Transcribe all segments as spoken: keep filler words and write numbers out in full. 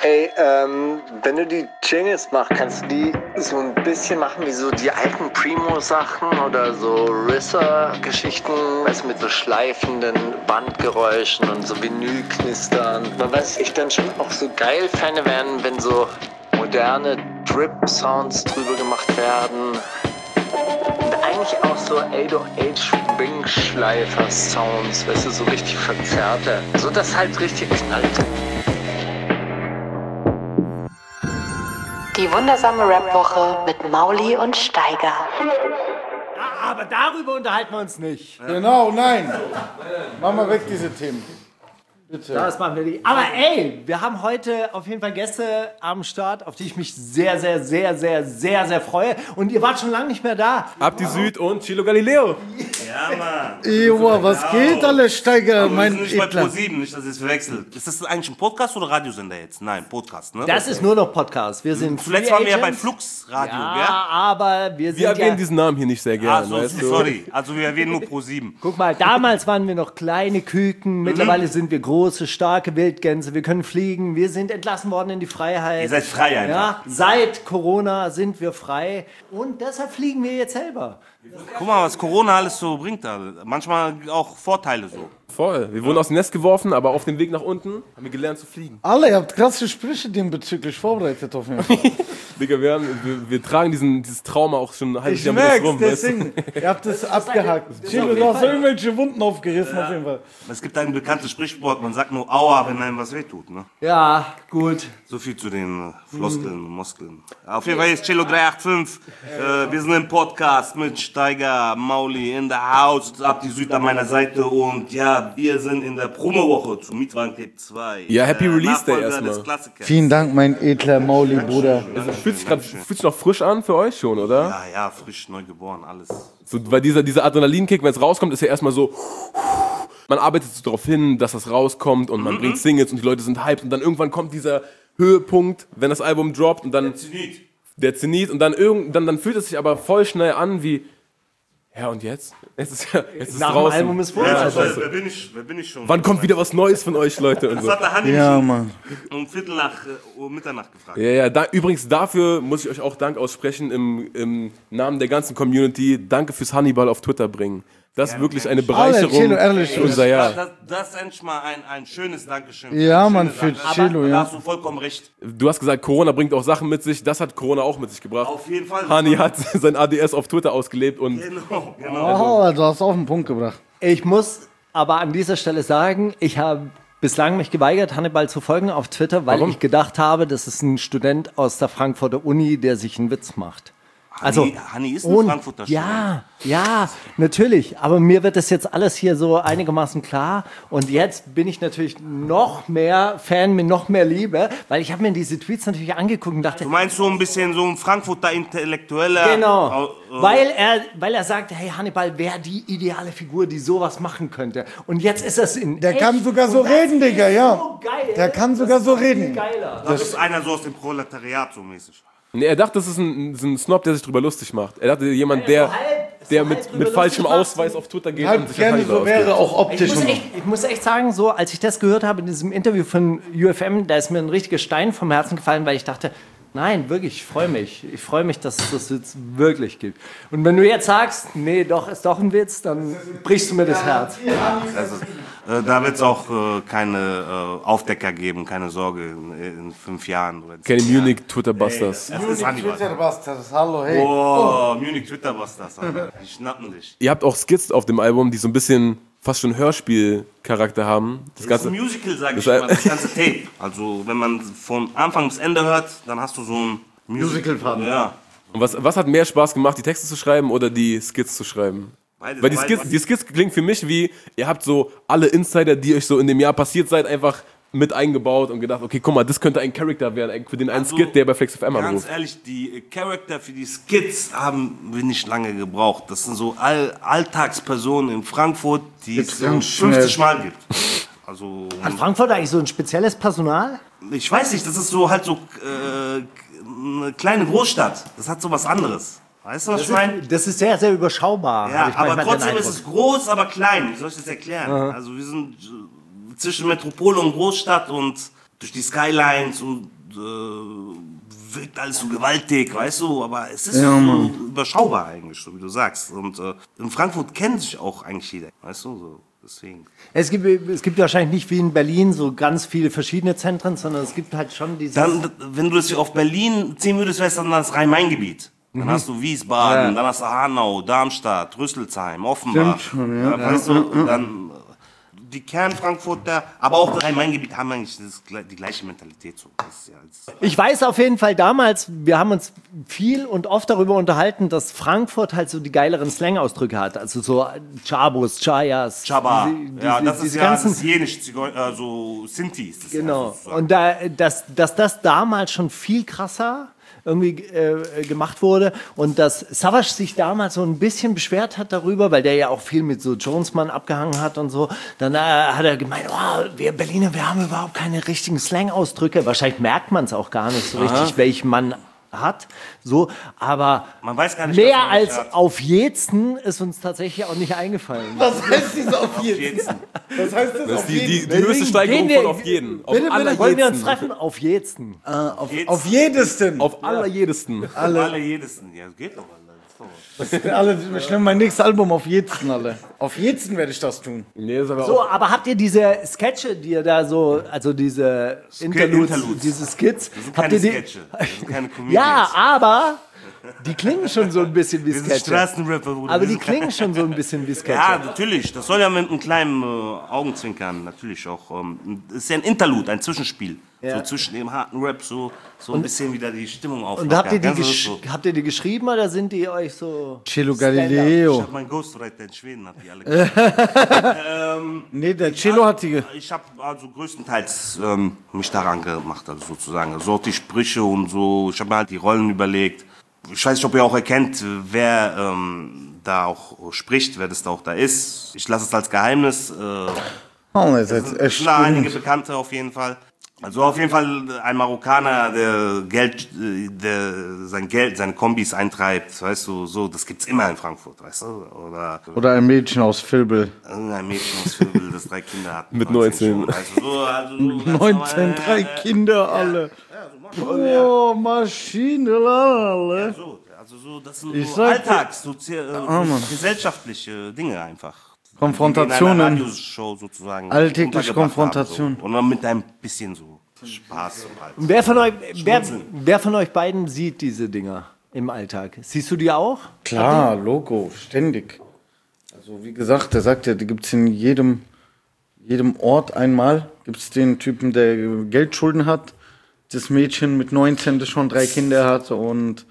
Ey, ähm, wenn du die Jingles machst, kannst du die so ein bisschen machen wie so die alten Primo-Sachen oder so Risser-Geschichten, weißt du, mit so schleifenden Bandgeräuschen und so Vinylknistern. Aber was ich dann schon auch so geil fände, wären, wenn so moderne Drip-Sounds drüber gemacht werden. Und eigentlich auch so acht null acht Wingschleifer-Sounds, weißt du, so richtig verzerrte. So dass halt richtig knallt. Die wundersame Rap-Woche mit Mauli und Steiger. Aber darüber unterhalten wir uns nicht. Genau, nein. Mach mal weg diese Themen. Bitte. Das machen wir nicht. Aber ey, wir haben heute auf jeden Fall Gäste am Start, auf die ich mich sehr, sehr, sehr, sehr, sehr, sehr freue. Und ihr wart schon lange nicht mehr da. Abdi Süd und Chilo Galileo. Ja, Mann. Ewa, was geht, alle Steiger, Aber mein wir sind nicht bei Edler. ProSieben, nicht, dass ihr es verwechselt. Ist das eigentlich ein Podcast oder Radiosender jetzt? Nein, Podcast, ne? Das ist nur noch Podcast. Wir sind Zuletzt Free waren wir ja bei Agents. Flux Radio, Ja, gell? aber wir sind Wir erwähnen ja... diesen Namen hier nicht sehr Ah, gerne, so, weißt du? sorry. Also wir erwähnen nur ProSieben. Guck mal, damals waren wir noch kleine Küken. Mittlerweile sind wir große, starke Wildgänse. Wir können fliegen. Wir sind entlassen worden in die Freiheit. Ihr seid frei einfach. Ja, seit Corona sind wir frei. Und deshalb fliegen wir jetzt selber. Guck mal, was Corona alles so bringt da. Manchmal auch Vorteile so. Voll. Wir wurden aus dem Nest geworfen, aber auf dem Weg nach unten haben wir gelernt zu fliegen. Alle, ihr habt krasse Sprüche diesbezüglich vorbereitet auf jeden Fall. Digga, wir, haben, wir, wir tragen diesen, dieses Trauma auch schon ein halbes Ich Jahr mit uns merk's, rum. weißt du? deswegen. Ihr habt das abgehakt. Chilo, du hast irgendwelche Wunden aufgerissen auf jeden Fall. Es gibt ein bekanntes Sprichwort, man sagt nur Aua, wenn einem was wehtut, ne? Ja, gut. So viel zu den äh, Floskeln und Muskeln. Auf jeden Fall ist Chilo drei acht fünf. Äh, wir sind im Podcast mit Steiger, Mauli in der Haus, Abdi Süd an meiner Seite und ja, wir sind in der Promowoche zu Mietwagen-Tape zwei. Ja, Happy äh, Release Day Nachfolger erstmal. des Klassikers. Vielen Dank, mein edler Mauli, Bruder. Also, fühlt sich grad, fühlt sich noch frisch an für euch schon, oder? Ja, ja, frisch, neu geboren, alles. So, weil dieser, dieser Adrenalinkick, wenn es rauskommt, ist ja erstmal so. Man arbeitet so darauf hin, dass das rauskommt und man Mhm. bringt Singles und die Leute sind hyped und dann irgendwann kommt dieser Höhepunkt, wenn das Album droppt und dann Zenit. der Zenit und dann irgend, dann, dann fühlt es sich aber voll schnell an wie. Ja, und jetzt? Jetzt ist ja, jetzt ist Nach dem draußen. Album ist vorbei. Ja, Also, wer, wer, bin ich, wer bin ich schon? Wann kommt wieder was Neues von euch, Leute? Und Das so. hat der Hanni Ja, schon Mann. um Viertel nach äh, Uhr Mitternacht gefragt. Ja, ja, da, übrigens dafür muss ich euch auch Dank aussprechen im, im Namen der ganzen Community. Danke fürs Hannibal auf Twitter bringen. Das ist wirklich eine Bereicherung Chilo, ehrlich, für unser Jahr. Das, das ist endlich mal ein, ein schönes Dankeschön. Ja, Eine Mann, schöne für Sache. Chilo, Aber ja. Da hast du vollkommen recht. Du hast gesagt, Corona bringt auch Sachen mit sich. Das hat Corona auch mit sich gebracht. Auf jeden Fall. Hani hat sein A D S auf Twitter ausgelebt und Genau, genau. Oh, du hast auf den Punkt gebracht. ich muss aber an dieser Stelle sagen, ich habe bislang mich geweigert, Hannibal zu folgen auf Twitter, weil Warum? ich gedacht habe, das ist ein Student aus der Frankfurter Uni, der sich einen Witz macht. Also, Hanni, Hanni ist ein und, Frankfurter ja, ja, natürlich. Aber mir wird das jetzt alles hier so einigermaßen klar. Und jetzt bin ich natürlich noch mehr Fan mit noch mehr Liebe, weil ich habe mir diese Tweets natürlich angeguckt und dachte, Du meinst so ein bisschen so ein Frankfurter Intellektueller. genau, äh, äh, weil er, weil er sagte, hey, Hannibal wäre die ideale Figur, die sowas machen könnte. Und jetzt ist das in Der echt. kann sogar so Und das reden, ist Digga, ja. so geil. Der kann Das sogar ist so noch viel reden. Geiler. Das ist einer so aus dem Proletariat so mäßig. nee, er dachte, das ist ein, so ein Snob, der sich drüber lustig macht. Er dachte, jemand, der, so halb- der so mit, halb drüber mit falschem lustig macht. Ausweis auf Twitter geht und Halb sich gerne als Hannibal so wäre, ausgibt. auch Ich optisch. muss, und echt, ich muss echt sagen, so als ich das gehört habe in diesem Interview von U F M, da ist mir ein richtiger Stein vom Herzen gefallen, weil ich dachte, nein, wirklich, ich freue mich. Ich freue mich, dass es das jetzt wirklich gibt. Und wenn du jetzt sagst, nee, doch, ist doch ein Witz, dann brichst du mir das Herz. Also, äh, da wird es auch äh, keine äh, Aufdecker geben, keine Sorge, in, in fünf Jahren. Oder in Keine zehn Jahren. Munich Twitter-Busters. Das ist Hannibal. Twitter-Busters, hallo, hey. Oh, Munich Twitter-Busters. Alter. Die schnappen dich. Ihr habt auch Skits auf dem Album, die so ein bisschen fast schon Hörspiel-Charakter haben. Das Das ist Ganze. ein Musical, sag ich Das- mal, das ganze Tape. Also, wenn man von Anfang bis Ende hört, dann hast du so ein Musical-Faden. Ja. Und was, was hat mehr Spaß gemacht, die Texte zu schreiben oder die Skits zu schreiben? Beides, Weil die beides. Skits, die Skits klingen für mich wie, ihr habt so alle Insider, die euch so in dem Jahr passiert seid, einfach mit eingebaut und gedacht, okay, guck mal, das könnte ein Charakter werden, für den einen Also, Skit, der bei Flex F M Ganz anruft. ehrlich, die äh, Charakter für die Skits haben wir nicht lange gebraucht. Das sind so All Alltagspersonen in Frankfurt, die es so ganz fünfzig schnell. Mal gibt. Also, Hat Frankfurt eigentlich so ein spezielles Personal? ich weiß nicht, das ist so halt so äh, eine kleine Großstadt. Das hat so was anderes. Weißt du, was ich meine? Das ist sehr, sehr überschaubar. Ja, habe ich aber manchmal den trotzdem ist Eindruck. es groß, aber klein. Wie soll ich das erklären? Also wir sind äh, zwischen Metropole und Großstadt und durch die Skylines und äh, wirkt alles so gewaltig, weißt du, aber es ist Ja, so Mann. überschaubar eigentlich, so wie du sagst. Und äh, in Frankfurt kennt sich auch eigentlich jeder, weißt du, so. Deswegen. Es gibt, es gibt wahrscheinlich nicht wie in Berlin so ganz viele verschiedene Zentren, sondern es gibt halt schon dieses... Dann, wenn du das auf Berlin ziehen würdest, wäre es dann das Rhein-Main-Gebiet. Dann hast du Wiesbaden, Ja. dann hast du Hanau, Darmstadt, Rüsselsheim, Offenbach. Stimmt schon, ja. Ja, weißt du, dann äh, die Kern-Frankfurter, aber auch das Rhein-Main-Gebiet haben eigentlich das, die gleiche Mentalität. So. Das ist ja alles- Ich weiß auf jeden Fall damals, wir haben uns viel und oft darüber unterhalten, dass Frankfurt halt so die geileren Slang-Ausdrücke hat. Also so Chabos, Chayas. Chaba, diese- ja, diese- das ist diese ja ganzen, das jenisch, Zigeu- äh, so Sinti ist das Genau. ja sozusagen. Und da, dass, dass das damals schon viel krasser irgendwie äh, gemacht wurde und dass Savage sich damals so ein bisschen beschwert hat darüber, weil der ja auch viel mit so Jonesmann abgehangen hat und so. Dann äh, hat er gemeint, oh, wir Berliner, wir haben überhaupt keine richtigen Slang-Ausdrücke. Wahrscheinlich merkt man es auch gar nicht so richtig, welchen man hat. So, aber Man weiß gar nicht, mehr dass man welche als hat. auf jeden ist uns tatsächlich auch nicht eingefallen. Was heißt diese auf jeden? Jetzt. Was heißt das Das auf ist die, jeden? die, die Deswegen höchste Steigerung gehen wir- von auf jeden. Auf Bitte, bitte, aller Wollen wir uns jedesten. treffen? Auf jeden. Auf, auf jedesten. Auf aller jedesten. Alle, alle jedesten. Ja, geht doch, Alter. Das ist doch- Alle, ich nehme mein nächstes Album auf jedesten, alle. Auf jedesten werde ich das tun. Nee, das ist aber So, auch, aber habt ihr diese Sketche, die ihr da so, also diese Interludes, Interludes. diese Skits, Das sind habt keine ihr die? Sketche. Das sind keine Comedians. Ja, aber die klingen schon so ein bisschen wie Wir sind Sketche. Straßenrapper, Bruder. Aber Wir die sind- klingen schon so ein bisschen wie Sketche. Ja, natürlich. Das soll ja mit einem kleinen äh, Augenzwinkern natürlich auch. Ähm, das ist ja ein Interlude, ein Zwischenspiel. Ja. So zwischen dem harten Rap, so, so ein bisschen wieder die Stimmung aufmachen. Und habt ihr, die Ganz gesch so. habt ihr die geschrieben oder sind die euch so... Cello Ich Galileo. habe meinen Ghostwriter in Schweden, hat die alle geschrieben. Nee, der Cello hat die. ge- Ich habe also größtenteils ähm, mich daran gemacht, also sozusagen. So die Sprüche und so. Ich habe mir halt die Rollen überlegt. Ich weiß nicht, ob ihr auch erkennt, wer ähm, da auch spricht, wer das da auch da ist. Ich lasse es als Geheimnis. Äh, Oh, ihr seid echt sind da einige gut. Bekannte auf jeden Fall. Also auf jeden Fall ein Marokkaner, der Geld, äh, der sein Geld, seine Kombis eintreibt, weißt du, so, das gibt's immer in Frankfurt, weißt du? Oder Oder ein Mädchen aus Vilbel. irgendein Mädchen aus Vögel, das drei Kinder hat. Mit neunzehn. Also so, also so ganz neunzehn, normal, drei äh, Kinder alle. Oh, Maschine, alle. So, also so, das sind Ich so sag dir- Alltags, sozi äh, Mann. gesellschaftliche Dinge einfach. Konfrontationen. In einer Radioshow sozusagen. Alltägliche untergebracht Konfrontation. Haben, so. Und dann mit ein bisschen so Spaß und halt. Wer von, euch, wer, wer von euch beiden sieht diese Dinger im Alltag? Siehst du die auch? Klar, Logo, ständig. Also wie gesagt, der sagt ja, die gibt es in jedem, jedem Ort einmal. Gibt es den Typen, der Geldschulden hat. Das Mädchen mit neunzehn, das schon drei Kinder hat. Und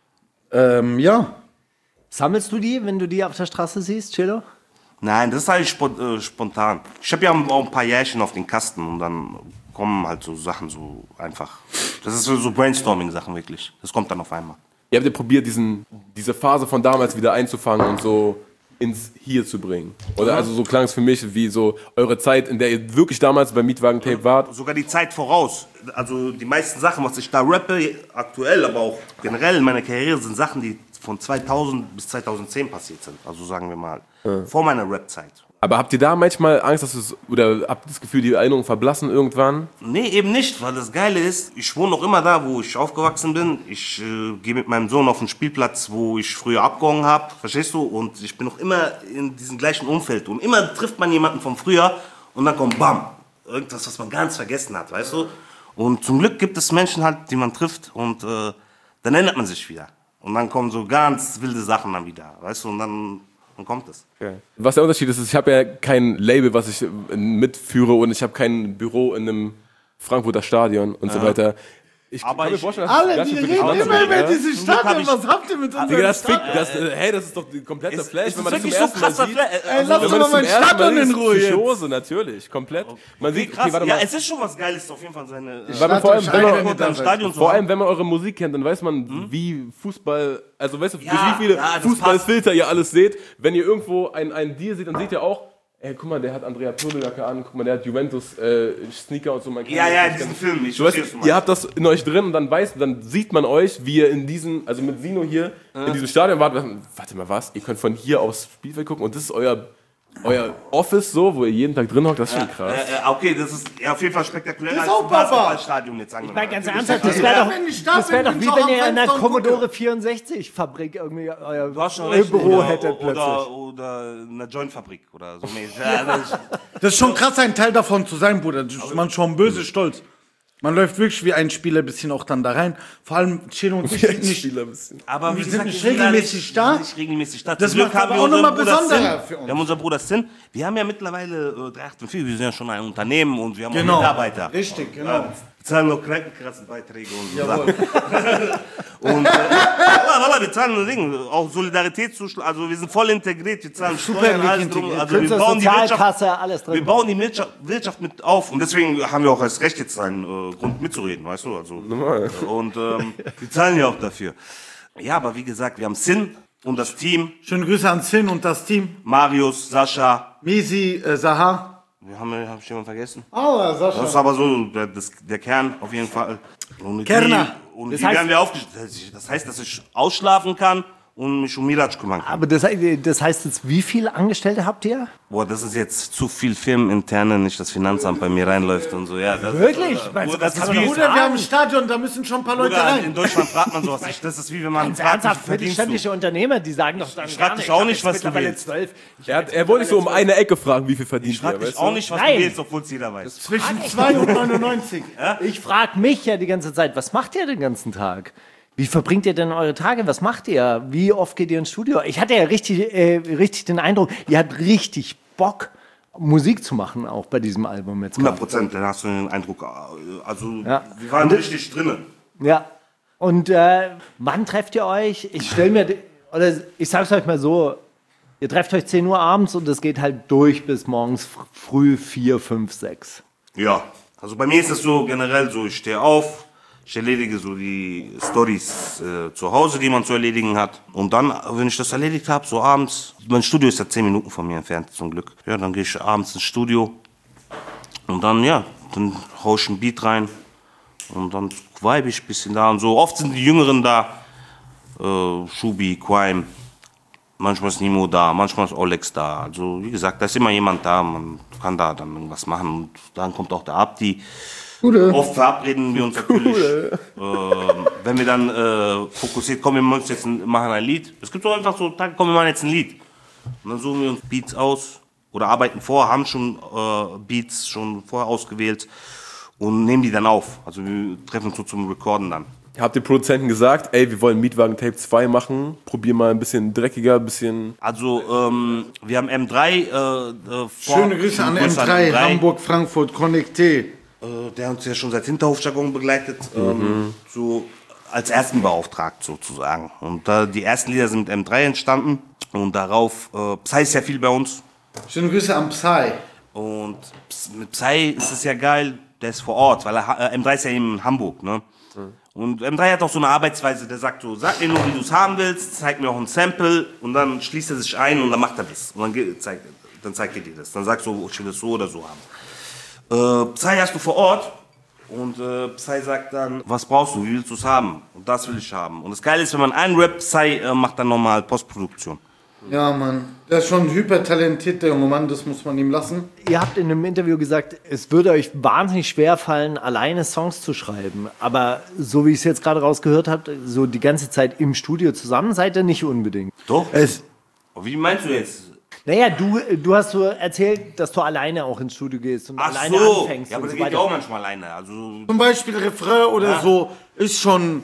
ähm, ja, Sammelst du die, wenn du die auf der Straße siehst, Cello? Nein, das ist eigentlich spon äh, spontan. Ich habe ja auch ein paar Jährchen auf den Kasten und dann kommen halt so Sachen so einfach. Das ist so, so Brainstorming-Sachen wirklich. Das kommt dann auf einmal. ihr habt ja probiert, diesen, diese Phase von damals wieder einzufangen und so ins Hier zu bringen. Oder also so klang es für mich wie so eure Zeit, in der ihr wirklich damals beim Mietwagen-Tape wart. Sogar die Zeit voraus. Also die meisten Sachen, was ich da rappe, aktuell, aber auch generell in meiner Karriere, sind Sachen, die von zweitausend bis zweitausendzehn passiert sind. Also sagen wir mal, vor meiner Rap-Zeit. Aber habt ihr da manchmal Angst, dass es, oder habt ihr das Gefühl, die Erinnerungen verblassen irgendwann? Nee, eben nicht, weil das Geile ist, ich wohne noch immer da, wo ich aufgewachsen bin. Ich äh, gehe mit meinem Sohn auf den Spielplatz, wo ich früher abgehangen habe, verstehst du? Und ich bin noch immer in diesem gleichen Umfeld. Und immer trifft man jemanden von früher und dann kommt BAM! Irgendwas, was man ganz vergessen hat, weißt du? Und zum Glück gibt es Menschen halt, die man trifft und äh, dann erinnert man sich wieder. Und dann kommen so ganz wilde Sachen dann wieder, weißt du? Und dann, dann kommt es. Was der Unterschied ist, ist, ich habe ja kein Label, was ich äh, mitführe und ich habe kein Büro in einem Frankfurter Stadion und so weiter. Ich Aber kann mir ich- vorstellen, dass alle, das die ganz schön reden durcheinander immer bringt, über ja? diese Zum Glück hab Stadion. ich- Was habt ihr mit Digga, unserem das fickt, Stadion? das, äh, hey, das ist doch ein kompletter Flash, Es wenn ist man das zum wirklich so ersten Mal krasser sieht. Flash. Ey, Also, lass Wenn doch man mal das zum meinen ersten Mal Stadion sieht, in ist Ruhe jetzt. Psychose, natürlich, komplett. Man sieht, okay, krass. warte Ja, mal. es ist schon was Geiles, auf jeden Fall seine. Äh, Weil man vor allem, wenn Scheine man, mit im Stadion zu vor haben. allem, wenn man eure Musik kennt, dann weiß man, wie Fußball, also weißt du, Ja, durch wie viele ja, das Fußballfilter ihr alles seht. Wenn ihr irgendwo einen, einen Deal seht, dann seht ihr auch, ey, guck mal, der hat Andrea Pirlo-Jacke an, guck mal, der hat Juventus äh, Sneaker und so. Man kann Ja, das ja, nicht in diesem ganz- Film. Ich Du weißt, verstehe, was du ihr meinst. habt das in euch drin und dann weiß, dann sieht man euch, wie ihr in diesem, also mit Sino hier, in diesem Stadion wart. Warte mal, was? Ihr könnt von hier aufs Spielfeld gucken und das ist euer Euer Office so, wo ihr jeden Tag drin hockt, das ist schon krass. Äh, äh, okay, das ist ja, auf jeden Fall spektakulär. Das ist als auch ein Papa. Basketballstadion jetzt Ich meine, ganz ernsthaft, ernsthaft, das wäre doch, wenn ich da das wär bin, doch bin wie ich auch wenn am ihr in einer Fenster und Commodore vierundsechzig Fabrik irgendwie euer, Du hast schon euer recht, Büro oder, hättet plötzlich. oder, oder eine Jointfabrik oder so. Ja, das, Das ist schon krass, ein Teil davon zu sein, Bruder. Das ist man schon böse stolz. Man läuft wirklich wie ein Spieler ein bisschen auch dann da rein. Vor allem Chelo und ich sind nicht, aber wie wir sind gesagt, nicht wir da regelmäßig da. Nicht regelmäßig da. Das Zum Glück macht haben aber wir auch unseren nochmal Bruder besonderer Sin. für uns. Wir haben unseren Bruder Sin. Wir haben ja mittlerweile äh, drei acht vier, wir sind ja schon ein Unternehmen und wir haben Genau. auch Mitarbeiter. Richtig, genau. Ja, wir zahlen noch Krankenkassenbeiträge und so Sachen. Und äh, Wallah, Wallah, wir zahlen Dinge, auch Solidaritätszuschlag, also wir sind voll integriert, wir zahlen Steuern, alles drum. Also wir Künstler, bauen die Wirtschaft, Sozialkasse, alles wir drin. bauen die Wirtschaft, Wirtschaft mit auf und deswegen haben wir auch als Recht jetzt einen äh, Grund mitzureden, weißt du? Also, und ähm, wir zahlen ja auch dafür. Ja, aber wie gesagt, wir haben Sin und das Team, Schöne Grüße an Sin und das Team. Marius, Sascha, Misi, äh, Saha. wir haben, hab ich jemanden vergessen? Aua, Das ist Sascha. aber so der, das, der Kern auf jeden Fall. Und Kerner. Die, und Das die heißt- werden wir aufgestellt. Das heißt, dass ich ausschlafen kann und mich um Mirac kümmern kann. Aber das, das heißt jetzt, wie viele Angestellte habt ihr? Boah, das ist jetzt zu viel Firmeninterne, nicht das Finanzamt bei mir reinläuft und so. Ja, das, Wirklich? Bruder, Meinst du, das das ist kann man wie, doch Bruder, wir haben ein Stadion, da müssen schon ein paar Leute Bruder, rein. in Deutschland fragt man sowas nicht. Das ist wie wenn man Ganz fragt, wie ernsthaft, viel verdienst mittelständische du? Unternehmer, die sagen doch dann Ich frag gar dich nicht, auch hab nicht, jetzt was du mittlerweile willst. zwölf. Ich Er, hat, er wollte nicht so um eine Ecke fragen, wie viel verdient Ich frag ihr, dich weißt auch du? nicht, was Nein. du willst, obwohl es jeder weiß. Zwischen zwei und neunundneunzig. Ich frage mich ja die ganze Zeit, was macht ihr den ganzen Tag? Wie verbringt ihr denn eure Tage? Was macht ihr? Wie oft geht ihr ins Studio? Ich hatte ja richtig, äh, richtig den Eindruck, ihr habt richtig Bock, Musik zu machen, auch bei diesem Album jetzt. hundert gerade. Prozent, dann hast du den Eindruck. äh, Also, Ja. wir waren richtig drinnen. Ja. Und äh, wann trefft ihr euch? Ich stelle mir, oder ich sag's euch mal so, ihr trefft euch zehn Uhr abends und es geht halt durch bis morgens fr- früh vier, fünf, sechs. Ja, also bei mir ist es so generell so, ich stehe auf, ich erledige so die Storys äh, zu Hause, die man zu erledigen hat. Und dann, wenn ich das erledigt habe, so abends, mein Studio ist ja zehn Minuten von mir entfernt, zum Glück. Ja, dann gehe ich abends ins Studio und dann, ja, dann hau ich ein Beat rein und dann vibe ich ein bisschen da und so. Oft sind die Jüngeren da, äh, Shubi, Quime, manchmal ist Nimo da, manchmal ist Olex da. Also wie gesagt, da ist immer jemand da, man kann da dann irgendwas machen. Und dann kommt auch der Abdi. Oft verabreden wir uns natürlich, äh, wenn wir dann äh, fokussiert, komm, wir müssen jetzt ein, machen ein Lied. Es gibt so einfach so Tage, komm, wir machen jetzt ein Lied. Und dann suchen wir uns Beats aus oder arbeiten vor, haben schon äh, Beats schon vorher ausgewählt und nehmen die dann auf. Also wir treffen uns so zum Recorden dann. Habt ihr Produzenten gesagt, ey, wir wollen Mietwagen Tape zwei machen, probier mal ein bisschen dreckiger, ein bisschen... Also ähm, wir haben M drei. Äh, äh, vor, Schöne Grüße an M drei, Hamburg, Frankfurt, Connecté. Äh, der uns ja schon seit Hinterhofjargon begleitet, ähm, so als ersten beauftragt sozusagen. Und äh, die ersten Lieder sind mit M drei entstanden und darauf, äh, Psy ist ja viel bei uns. Schöne Grüße an Psy. Und Ps- mit Psy ist es ja geil, der ist vor Ort, weil er, äh, M drei ist ja eben in Hamburg, ne? Und M drei hat auch so eine Arbeitsweise, der sagt so, sag mir nur, wie du es haben willst, zeig mir auch ein Sample und dann schließt er sich ein und dann macht er das. Und dann, ge- zeigt, dann zeigt er dir das. Dann sagst du, ich will das so oder so haben. Äh, Psy hast du vor Ort und äh, Psy sagt dann, was brauchst du, wie willst du es haben? Und das will ich haben. Und das Geile ist, wenn man einen Rap, Psy äh, macht dann nochmal Postproduktion. Ja, Mann. Der ist schon ein hypertalentierter junge Mann, das muss man ihm lassen. Ihr habt in einem Interview gesagt, es würde euch wahnsinnig schwer fallen, alleine Songs zu schreiben. Aber so wie ich es jetzt gerade rausgehört habe, so die ganze Zeit im Studio zusammen seid ihr nicht unbedingt. Doch? Es, Wie meinst du jetzt? Naja, du, du hast so erzählt, dass du alleine auch ins Studio gehst und Ach alleine so, anfängst ja, aber und das so geht weiter. ja auch manchmal alleine. Also, zum Beispiel Refrain oder Ja. so ist schon,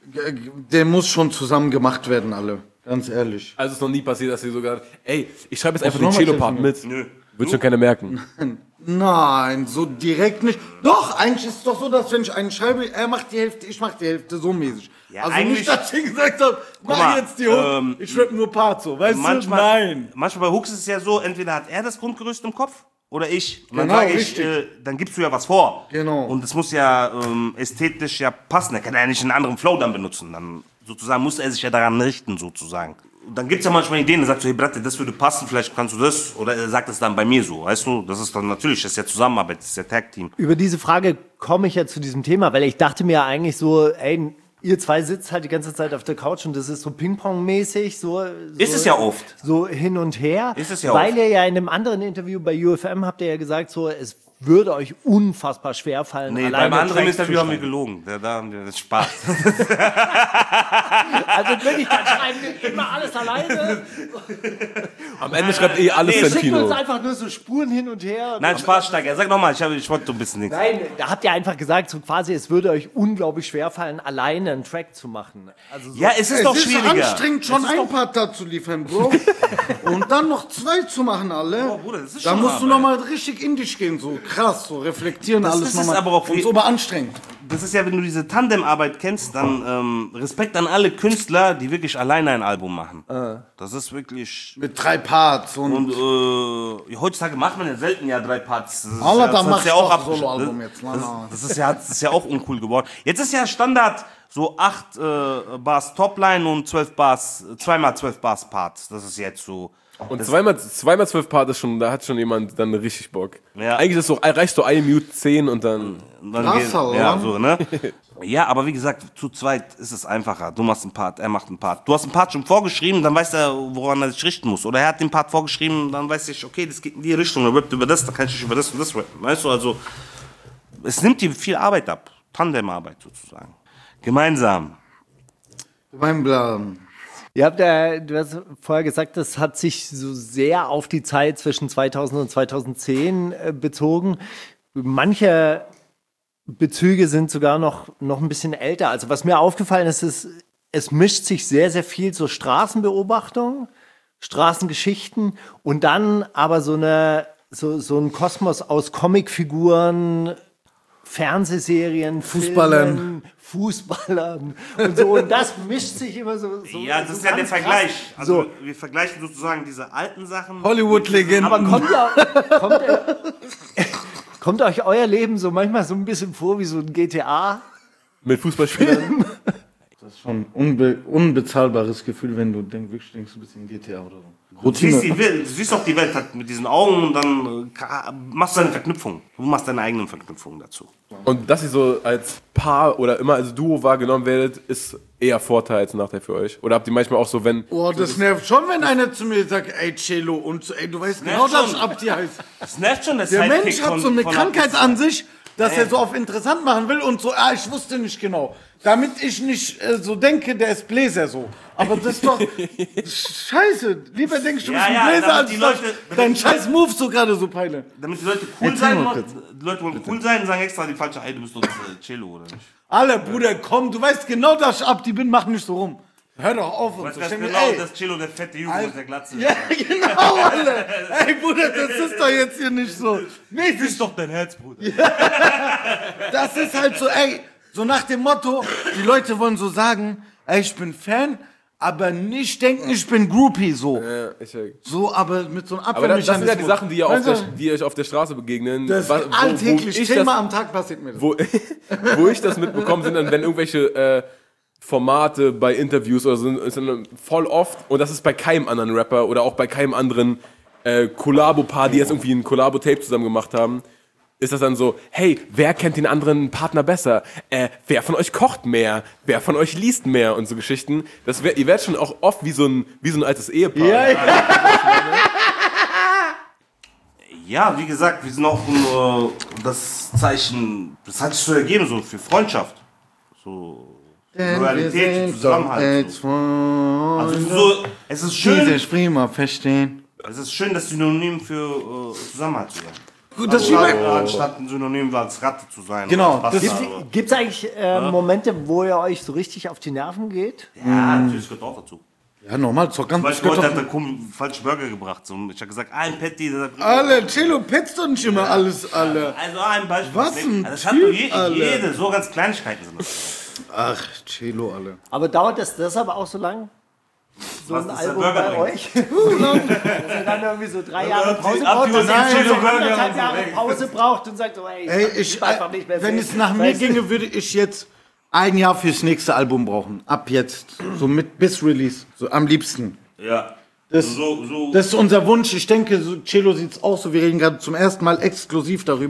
der muss schon zusammen gemacht werden, alle. Ganz ehrlich. Also es ist noch nie passiert, dass ihr sogar, ey, ich schreibe jetzt einfach noch den mal Cello-Part mit. nö. Wird schon keiner merken. Nein, so direkt nicht. Doch, eigentlich ist es doch so, dass wenn ich einen schreibe, er macht die Hälfte, ich mach die Hälfte, so mäßig. Ja, also eigentlich- nicht, dass ich gesagt habe, mach mal, jetzt die Hook, ähm, ich schreibe nur Part so, weißt manchmal, du? Nein. manchmal bei Hooks ist es ja so, entweder hat er das Grundgerüst im Kopf oder ich. Und dann Genau, sage ich, richtig. äh, dann gibst du ja was vor. Genau. Und es muss ja ähm, ästhetisch ja passen. Er kann ja nicht einen anderen Flow dann benutzen. Dann sozusagen muss er sich ja daran richten, sozusagen. Und dann gibt es ja manchmal Ideen, dann sagst du, hey Bratte, das würde passen, vielleicht kannst du das. Oder er sagt es dann bei mir so, weißt du? Das ist dann natürlich, das ist ja Zusammenarbeit, das ist ja Tag-Team. Über diese Frage komme ich ja zu diesem Thema, weil ich dachte mir eigentlich so, ey, ihr zwei sitzt halt die ganze Zeit auf der Couch und das ist so Ping-Pong-mäßig, so, so Ist es ja oft. so hin und her. Ist es ja weil oft. ihr ja in einem anderen Interview bei U F M habt ihr ja gesagt, so es würde euch unfassbar schwer fallen. Nee, alleine beim anderen Tracks Interview zu haben wir schreiben. gelogen. Da, da haben wir das Spaß. Also wirklich, dann schreiben wir immer alles alleine. Am Ende schreibt eh alles Wir schicken Santino. uns einfach nur so Spuren hin und her. Nein, Spaß, Steiger. Sag nochmal, ich, hab- ich wollte so ein bisschen nichts. Nein, da habt ihr einfach gesagt, so quasi, es würde euch unglaublich schwer fallen, alleine einen Track zu machen. Also so Ja, es ist Es doch ist schwieriger. anstrengend, schon ein Part da zu liefern, Bro. Und dann noch zwei zu machen, alle. Boah, Bruder, das ist da schon musst du Arbeit. nochmal richtig in dich gehen, so krass, so reflektieren, Das- alles das ist nochmal. aber auch und wie- so aber anstrengend. Das ist ja, wenn du diese Tandemarbeit kennst, dann ähm, Respekt an alle Künstler, die wirklich alleine ein Album machen. Das ist wirklich... Mit drei Parts und, Und äh, heutzutage macht man ja selten ja drei Parts. Das ist Allah, ja, da das mach ist ja ich auch doch abgesch- Soloalbum das- jetzt, na, Das, na. das, ist ja, das ist ja auch uncool geworden. Jetzt ist ja Standard so acht äh, Bars Topline und zwölf Bars, zweimal zwölf Bars Parts. Das ist jetzt so. Und zweimal, zweimal zwölf Part ist schon, da hat schon jemand dann richtig Bock. Ja. Eigentlich ist so, reicht so ein Mute zehn und dann. Und dann Krass, geht, Alter. ja, so, ne? Ja, aber wie gesagt, zu zweit ist es einfacher. Du machst einen Part, er macht einen Part. Du hast einen Part schon vorgeschrieben, dann weiß er, woran er sich richten muss. Oder er hat den Part vorgeschrieben, dann weiß ich, okay, das geht in die Richtung. Er rappt über das, dann kann ich nicht über das und das rappen. Weißt du, also, es nimmt dir viel Arbeit ab. Tandemarbeit sozusagen. Gemeinsam. beim Blasen. Ihr habt ja, du hast vorher gesagt, das hat sich so sehr auf die Zeit zwischen zweitausend und zweitausendzehn äh, bezogen. Manche Bezüge sind sogar noch, noch ein bisschen älter. Also was mir aufgefallen ist, ist, es mischt sich sehr, sehr viel so Straßenbeobachtung, Straßengeschichten und dann aber so, eine, so, so ein Kosmos aus Comicfiguren, Fernsehserien, Fußballern. Filmen, Fußballern und so. Und das mischt sich immer so. so Ja, das so ist ja der ganz Vergleich. krass. Also, So. wir vergleichen sozusagen diese alten Sachen. Hollywood-Legenden. Aber kommt, ja, kommt, ja, kommt euch euer Leben so manchmal so ein bisschen vor wie so ein G T A? Mit Fußballspielern. Das ist schon ein unbe unbezahlbares Gefühl, wenn du denk, wirklich denkst, du bist in G T A oder so. Du siehst, die Welt, du siehst auch die Welt halt mit diesen Augen und dann äh, ka- machst du eine Verknüpfung. Du machst deine eigenen Verknüpfungen dazu. Und dass ihr so als Paar oder immer als Duo wahrgenommen werdet, ist eher Vorteil als Nachteil für euch. Oder habt ihr manchmal auch so, wenn. Oh, das nervt schon, wenn einer zu mir sagt, ey, Cello, und so, ey, du weißt genau, nervt dass schon. Abdi heißt. Das nervt schon, das Der Sidekick Mensch hat von- so eine von Krankheit Abdi. an sich, dass er so auf interessant machen will und so, ah, ich wusste nicht genau. Damit ich nicht äh, so denke, der ist Bläser so. Aber das ist doch scheiße. Lieber denkst du, du Ja, bist ja, ein Bläser, damit als die das- Leute- dein scheiß Move so gerade so peile. Damit die Leute cool Erzähl sein mal wollen. kurz. Die Leute wollen cool sein und sagen extra die falsche, ey, du bist doch äh, Cello, oder nicht? Alle, Bruder, komm, du weißt genau, dass ich Abdi bin, mach nicht so rum. Hör doch auf und Du weißt so. ganz Stell mir, genau, ey, dass Cello der fette Junge Alter. mit der Glatze ist. ja, genau, alle. Ey, Bruder, das ist doch jetzt hier nicht so. Nee, Das ist doch dein Herz, Bruder. das ist halt so, ey, so nach dem Motto, die Leute wollen so sagen, ey, ich bin Fan, aber nicht denken, ich bin Groupie, so. Ja, ich check. So, aber mit so einem Aber das, das sind ja die Abwehrmechanismus. Sachen, die, ihr auf Weißt du, der, die euch auf der Straße begegnen. Das Wa- ist wo- wo alltäglich, ich zehnmal das- am Tag passiert mir das. Wo, wo ich das mitbekomme, sind dann, wenn irgendwelche äh, Formate bei Interviews oder so, ist dann voll oft, und das ist bei keinem anderen Rapper oder auch bei keinem anderen äh, Kollabo-Paar, die jetzt irgendwie ein Kollabo-Tape zusammen gemacht haben, ist das dann so, hey, wer kennt den anderen Partner besser? Äh, wer von euch kocht mehr? Wer von euch liest mehr? Und so Geschichten. Das wär, ihr werdet schon auch oft wie so ein, wie so ein altes Ehepaar. Ja, ja. Ja, wie gesagt, wir sind auch nur das Zeichen, das hat sich so ergeben, so für Freundschaft. So Loyalität, Zusammenhalt. So. Also es ist so, es ist schön, Diese Prima verstehen. es ist schön, das Synonym für äh, Zusammenhalt zu sein. Gut, das Also, ist wie bei- anstatt ein Synonym als Ratte zu sein. Genau, oder als das- Bastard oder- Gibt es eigentlich äh, Momente, wo ihr euch so richtig auf die Nerven geht? Ja, natürlich gehört auch dazu. Ja, normal, so ganz Zum Beispiel heute hat der Kumpel falsche Burger gebracht. So, ich habe gesagt, ein Patty. Der sagt, Alle, Cello, petzt doch nicht immer alles, alle. Also ein Beispiel. Was ein also, das hat doch je, Typ, Alter. jede, so ganz Kleinigkeiten sind das. Ach, Cello, alle. Aber dauert das deshalb auch so lang? So Was, ein dass der Album Burger bei bringt? euch? Dass ihr dann irgendwie so drei Jahre Pause ab braucht, die dass ihr Nein, so Burger anderthalb und so Jahre weg. Pause braucht und sagt so, ey, Ey, ich ich, bin einfach nicht mehr wenn fit. es nach mir Weißt du? ginge, würde ich jetzt ein Jahr fürs nächste Album brauchen. Ab jetzt. So mit bis Release. So am liebsten. Ja. Das, So, so. das ist unser Wunsch. Ich denke, so, Cello sieht's auch so. Wir reden gerade zum ersten Mal exklusiv darüber.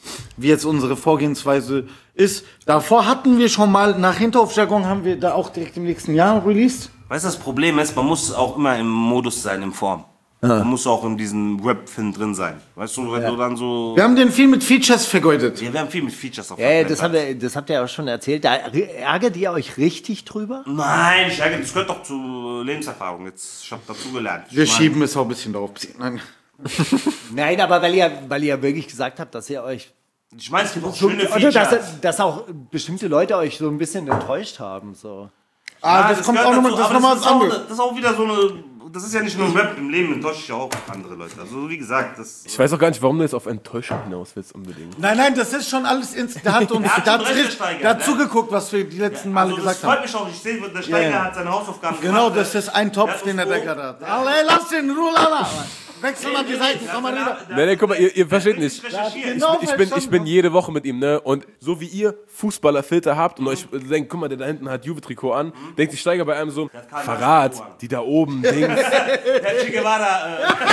wie jetzt unsere Vorgehensweise ist. Davor hatten wir schon mal, nach Hinterhofjargon haben wir da auch direkt im nächsten Jahr released. Weißt du, das Problem ist, man muss auch immer im Modus sein, in Form. Man muss auch in diesem Rap-Film drin sein. Weißt du, wenn ja. du dann so... Wir haben den viel mit Features vergeudet. Ja, wir haben viel mit Features auf Ja, ja das, haben wir, das habt ihr auch schon erzählt. Da ärgert ihr euch richtig drüber? Nein, ich ärgere, das gehört doch zu Lebenserfahrung. Jetzt, ich habe dazu gelernt. Wir ich mein, schieben es auch ein bisschen darauf. Nein, Nein, aber weil ihr, weil ihr wirklich gesagt habt, dass ihr euch... Ich meine, es gibt auch so, schöne oder Features. dass, dass auch bestimmte Leute euch so ein bisschen enttäuscht haben. So. Ah, Ja, das, das kommt gehört auch nochmal, dazu, das ist aber nochmal das was ist auch- anderes. Das ist auch wieder so eine... Das ist ja nicht nur im Rap, im Leben enttäuscht ja auch andere Leute. Also wie gesagt, das... Ich weiß auch gar nicht, warum du jetzt auf Enttäuschung hinaus willst unbedingt. Nein, nein, das ist schon alles ins. Der hat uns Er hat der schon hat, recht richtig- gesteigert, der hat ne? zugeguckt, was wir die letzten Male also das gesagt haben. freut mich auch. Ich sehe, der Steiger Ja, ja. hat seine Hausaufgaben Genau, gemacht. das ist ein Topf, hat den uns der so- Decker hat. Alle, ey, lass den Ruhe, Lala. Wechsel mal die Seiten, komm mal rüber. Nee, nee, guck mal, ihr, ihr versteht nicht. Genau, Ich bin, ich bin jede Woche mit ihm, ne? Und so wie ihr Fußballerfilter habt und euch denkt, guck mal, der da hinten hat Juve-Trikot an, denkt sich Steiger bei einem so, Verrat, die da oben, Dings. Der Che Guevara,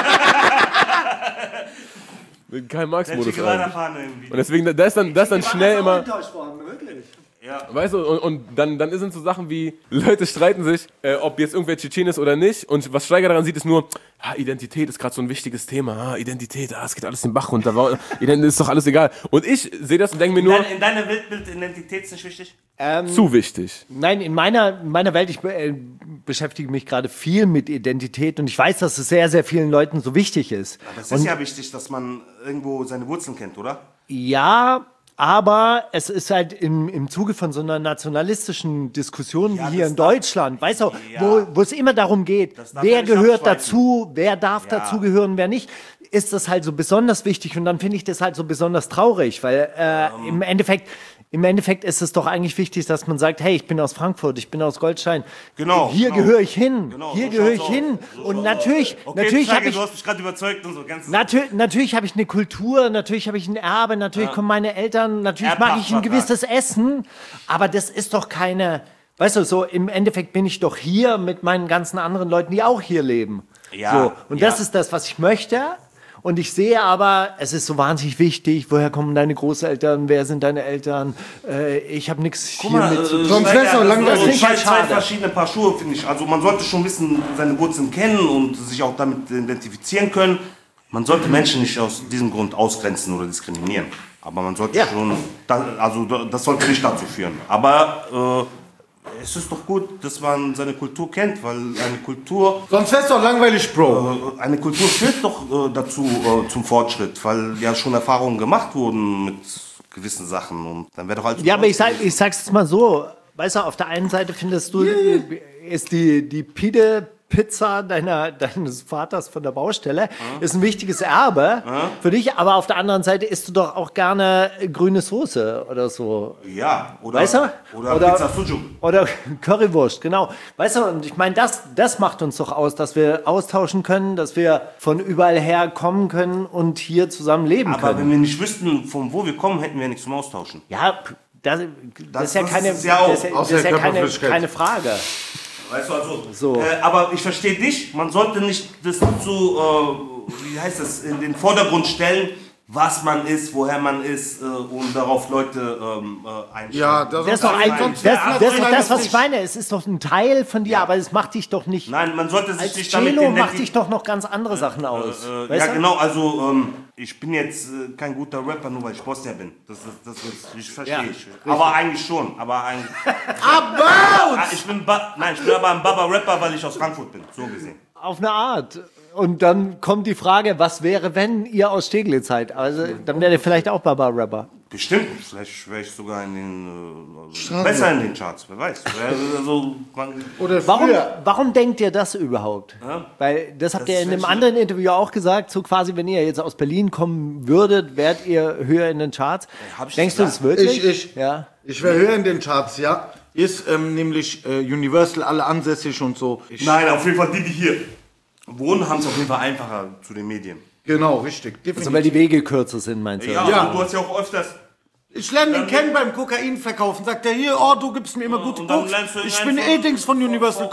äh, Kein Marx-Modus. der Che Guevara eigentlich. fahren irgendwie. Und deswegen, da ist dann, das ist dann schnell immer, enttäuscht worden, wirklich. weißt du, und, und dann, dann sind so Sachen wie, Leute streiten sich, äh, ob jetzt irgendwer Tschetschen ist oder nicht. Und was Steiger daran sieht, ist nur, ah, Identität ist gerade so ein wichtiges Thema. Ah, Identität, ah, es geht alles den Bach runter. Wa- Identität ist doch alles egal. Und ich sehe das und denke mir nur, Dein, in deiner Weltbild Identität ist nicht wichtig? zu wichtig. Nein, in meiner, in meiner Welt, ich be- äh, beschäftige mich gerade viel mit Identität und ich weiß, dass es sehr, sehr vielen Leuten so wichtig ist. Aber es ist ja wichtig, dass man irgendwo seine Wurzeln kennt, oder? Ja, aber es ist halt im, im Zuge von so einer nationalistischen Diskussion Ja, wie hier das in darf- Deutschland, weißt du, Ja. wo, wo es immer darum geht, Das darf wer man nicht gehört abschweifen. dazu, wer darf Ja. dazugehören, wer nicht, ist das halt so besonders wichtig und dann finde ich das halt so besonders traurig, weil äh, Ähm. im Endeffekt Im Endeffekt ist es doch eigentlich wichtig, dass man sagt, hey, ich bin aus Frankfurt, ich bin aus Goldstein. Genau, Hier genau. gehöre ich hin. Genau, Hier so gehöre ich schaut's hin. aus. So und schaut's natürlich, aus. Okay, natürlich habe Steiger, ich du hast mich gerade überzeugt und so. Ganz Natürlich, natürlich habe ich eine Kultur, natürlich habe ich ein Erbe, natürlich kommen meine Eltern, natürlich mag ich ein gewisses Essen, aber das ist doch keine, weißt du, so im Endeffekt bin ich doch hier mit meinen ganzen anderen Leuten, die auch hier leben. Ja, so, und das ja. ist das, was ich möchte. Und ich sehe aber, es ist so wahnsinnig wichtig, woher kommen deine Großeltern, wer sind deine Eltern, äh, ich habe nichts hier mit zu tun. Sonst wär's doch langweilig. Das Finde ich sind halt zwei, zwei schade. verschiedene Paar Schuhe, finde ich. Also man sollte schon wissen, seine Wurzeln kennen und sich auch damit identifizieren können. Man sollte Menschen nicht aus diesem Grund ausgrenzen oder diskriminieren. Aber man sollte Ja. schon, da- also das sollte nicht dazu führen. Aber äh, es ist doch gut, dass man seine Kultur kennt, weil eine Kultur, Sonst wär's doch langweilig, Bro. äh, eine Kultur führt doch äh, dazu äh, zum Fortschritt, weil ja schon Erfahrungen gemacht wurden mit gewissen Sachen und dann wäre doch alles. Ja, aber ich, sag, ich sag's jetzt mal so, weißt du, auf der einen Seite findest du, ist die, die Pide-Pizza deiner, deines Vaters von der Baustelle, ist ein wichtiges Erbe für dich, aber auf der anderen Seite isst du doch auch gerne grüne Soße oder so. Ja, oder, Weißt du? oder, Oder- Pizza Sujuk. Oder Currywurst, genau. Weißt du, und ich meine, das, das macht uns doch aus, dass wir austauschen können, dass wir von überall her kommen können und hier zusammen leben Aber können. wenn wir nicht wüssten, von wo wir kommen, hätten wir nichts zum Austauschen. Ja, das, das, ist ja das keine, ist ja auch das, ist- das außer ist ja der keine, Körperflüssigkeit. keine Frage. Weißt du, also. So. Äh, aber ich verstehe dich, man sollte nicht das zu, äh, wie heißt das, in den Vordergrund stellen, was man ist, woher man ist äh, und darauf Leute ähm, äh, einstellen. Ja, das, Das ist doch ein, Nein, das, ja, das, das ist doch nein, das, was das ich meine. Es ist doch ein Teil von dir, aber es macht dich doch nicht. Nein, man sollte sich Als nicht damit Cello macht identi- dich doch noch ganz andere Sachen aus. Äh, weißt ja, du? genau, also ähm, ich bin jetzt äh, kein guter Rapper, nur weil ich Bosnier bin. Das, das, das, das ich verstehe Ja, ich. Aber eigentlich schon. Aber eigentlich, About! Ah, ich bin ba Nein, ich bin aber ein Baba-Rapper, weil ich aus Frankfurt bin, so gesehen. Auf eine Art. Und dann kommt die Frage, was wäre, wenn ihr aus Steglitz seid? Also, dann wäre ihr vielleicht auch Baba-Rapper. Bestimmt, vielleicht wäre ich sogar in den, äh, also besser in den Charts, wer weiß. Also, man, Oder Warum, früher. warum denkt ihr das überhaupt? Weil das habt Das ihr in einem ist- anderen Interview auch gesagt, so quasi, wenn ihr jetzt aus Berlin kommen würdet, wärt ihr höher in den Charts. hab ich Denkst du gesagt. das wirklich? Ich, ich. Ja. Ich wäre höher in den Charts, ja. Ist ähm, nämlich äh, Universal alle ansässig und so. Ich, nein, auf jeden Fall die, die hier wohnen, haben es auf jeden Fall einfacher zu den Medien. Genau, richtig. Also Definitiv. weil die Wege kürzer sind, meinst du? Ja, Ja. aber du hast ja auch öfters. Ich lerne den kennen beim Kokain verkaufen. Sagt er hier, oh, du gibst mir immer gute und dann Koks. lernst du ihn Ich bin einfach- eh Dings von Universal, komm.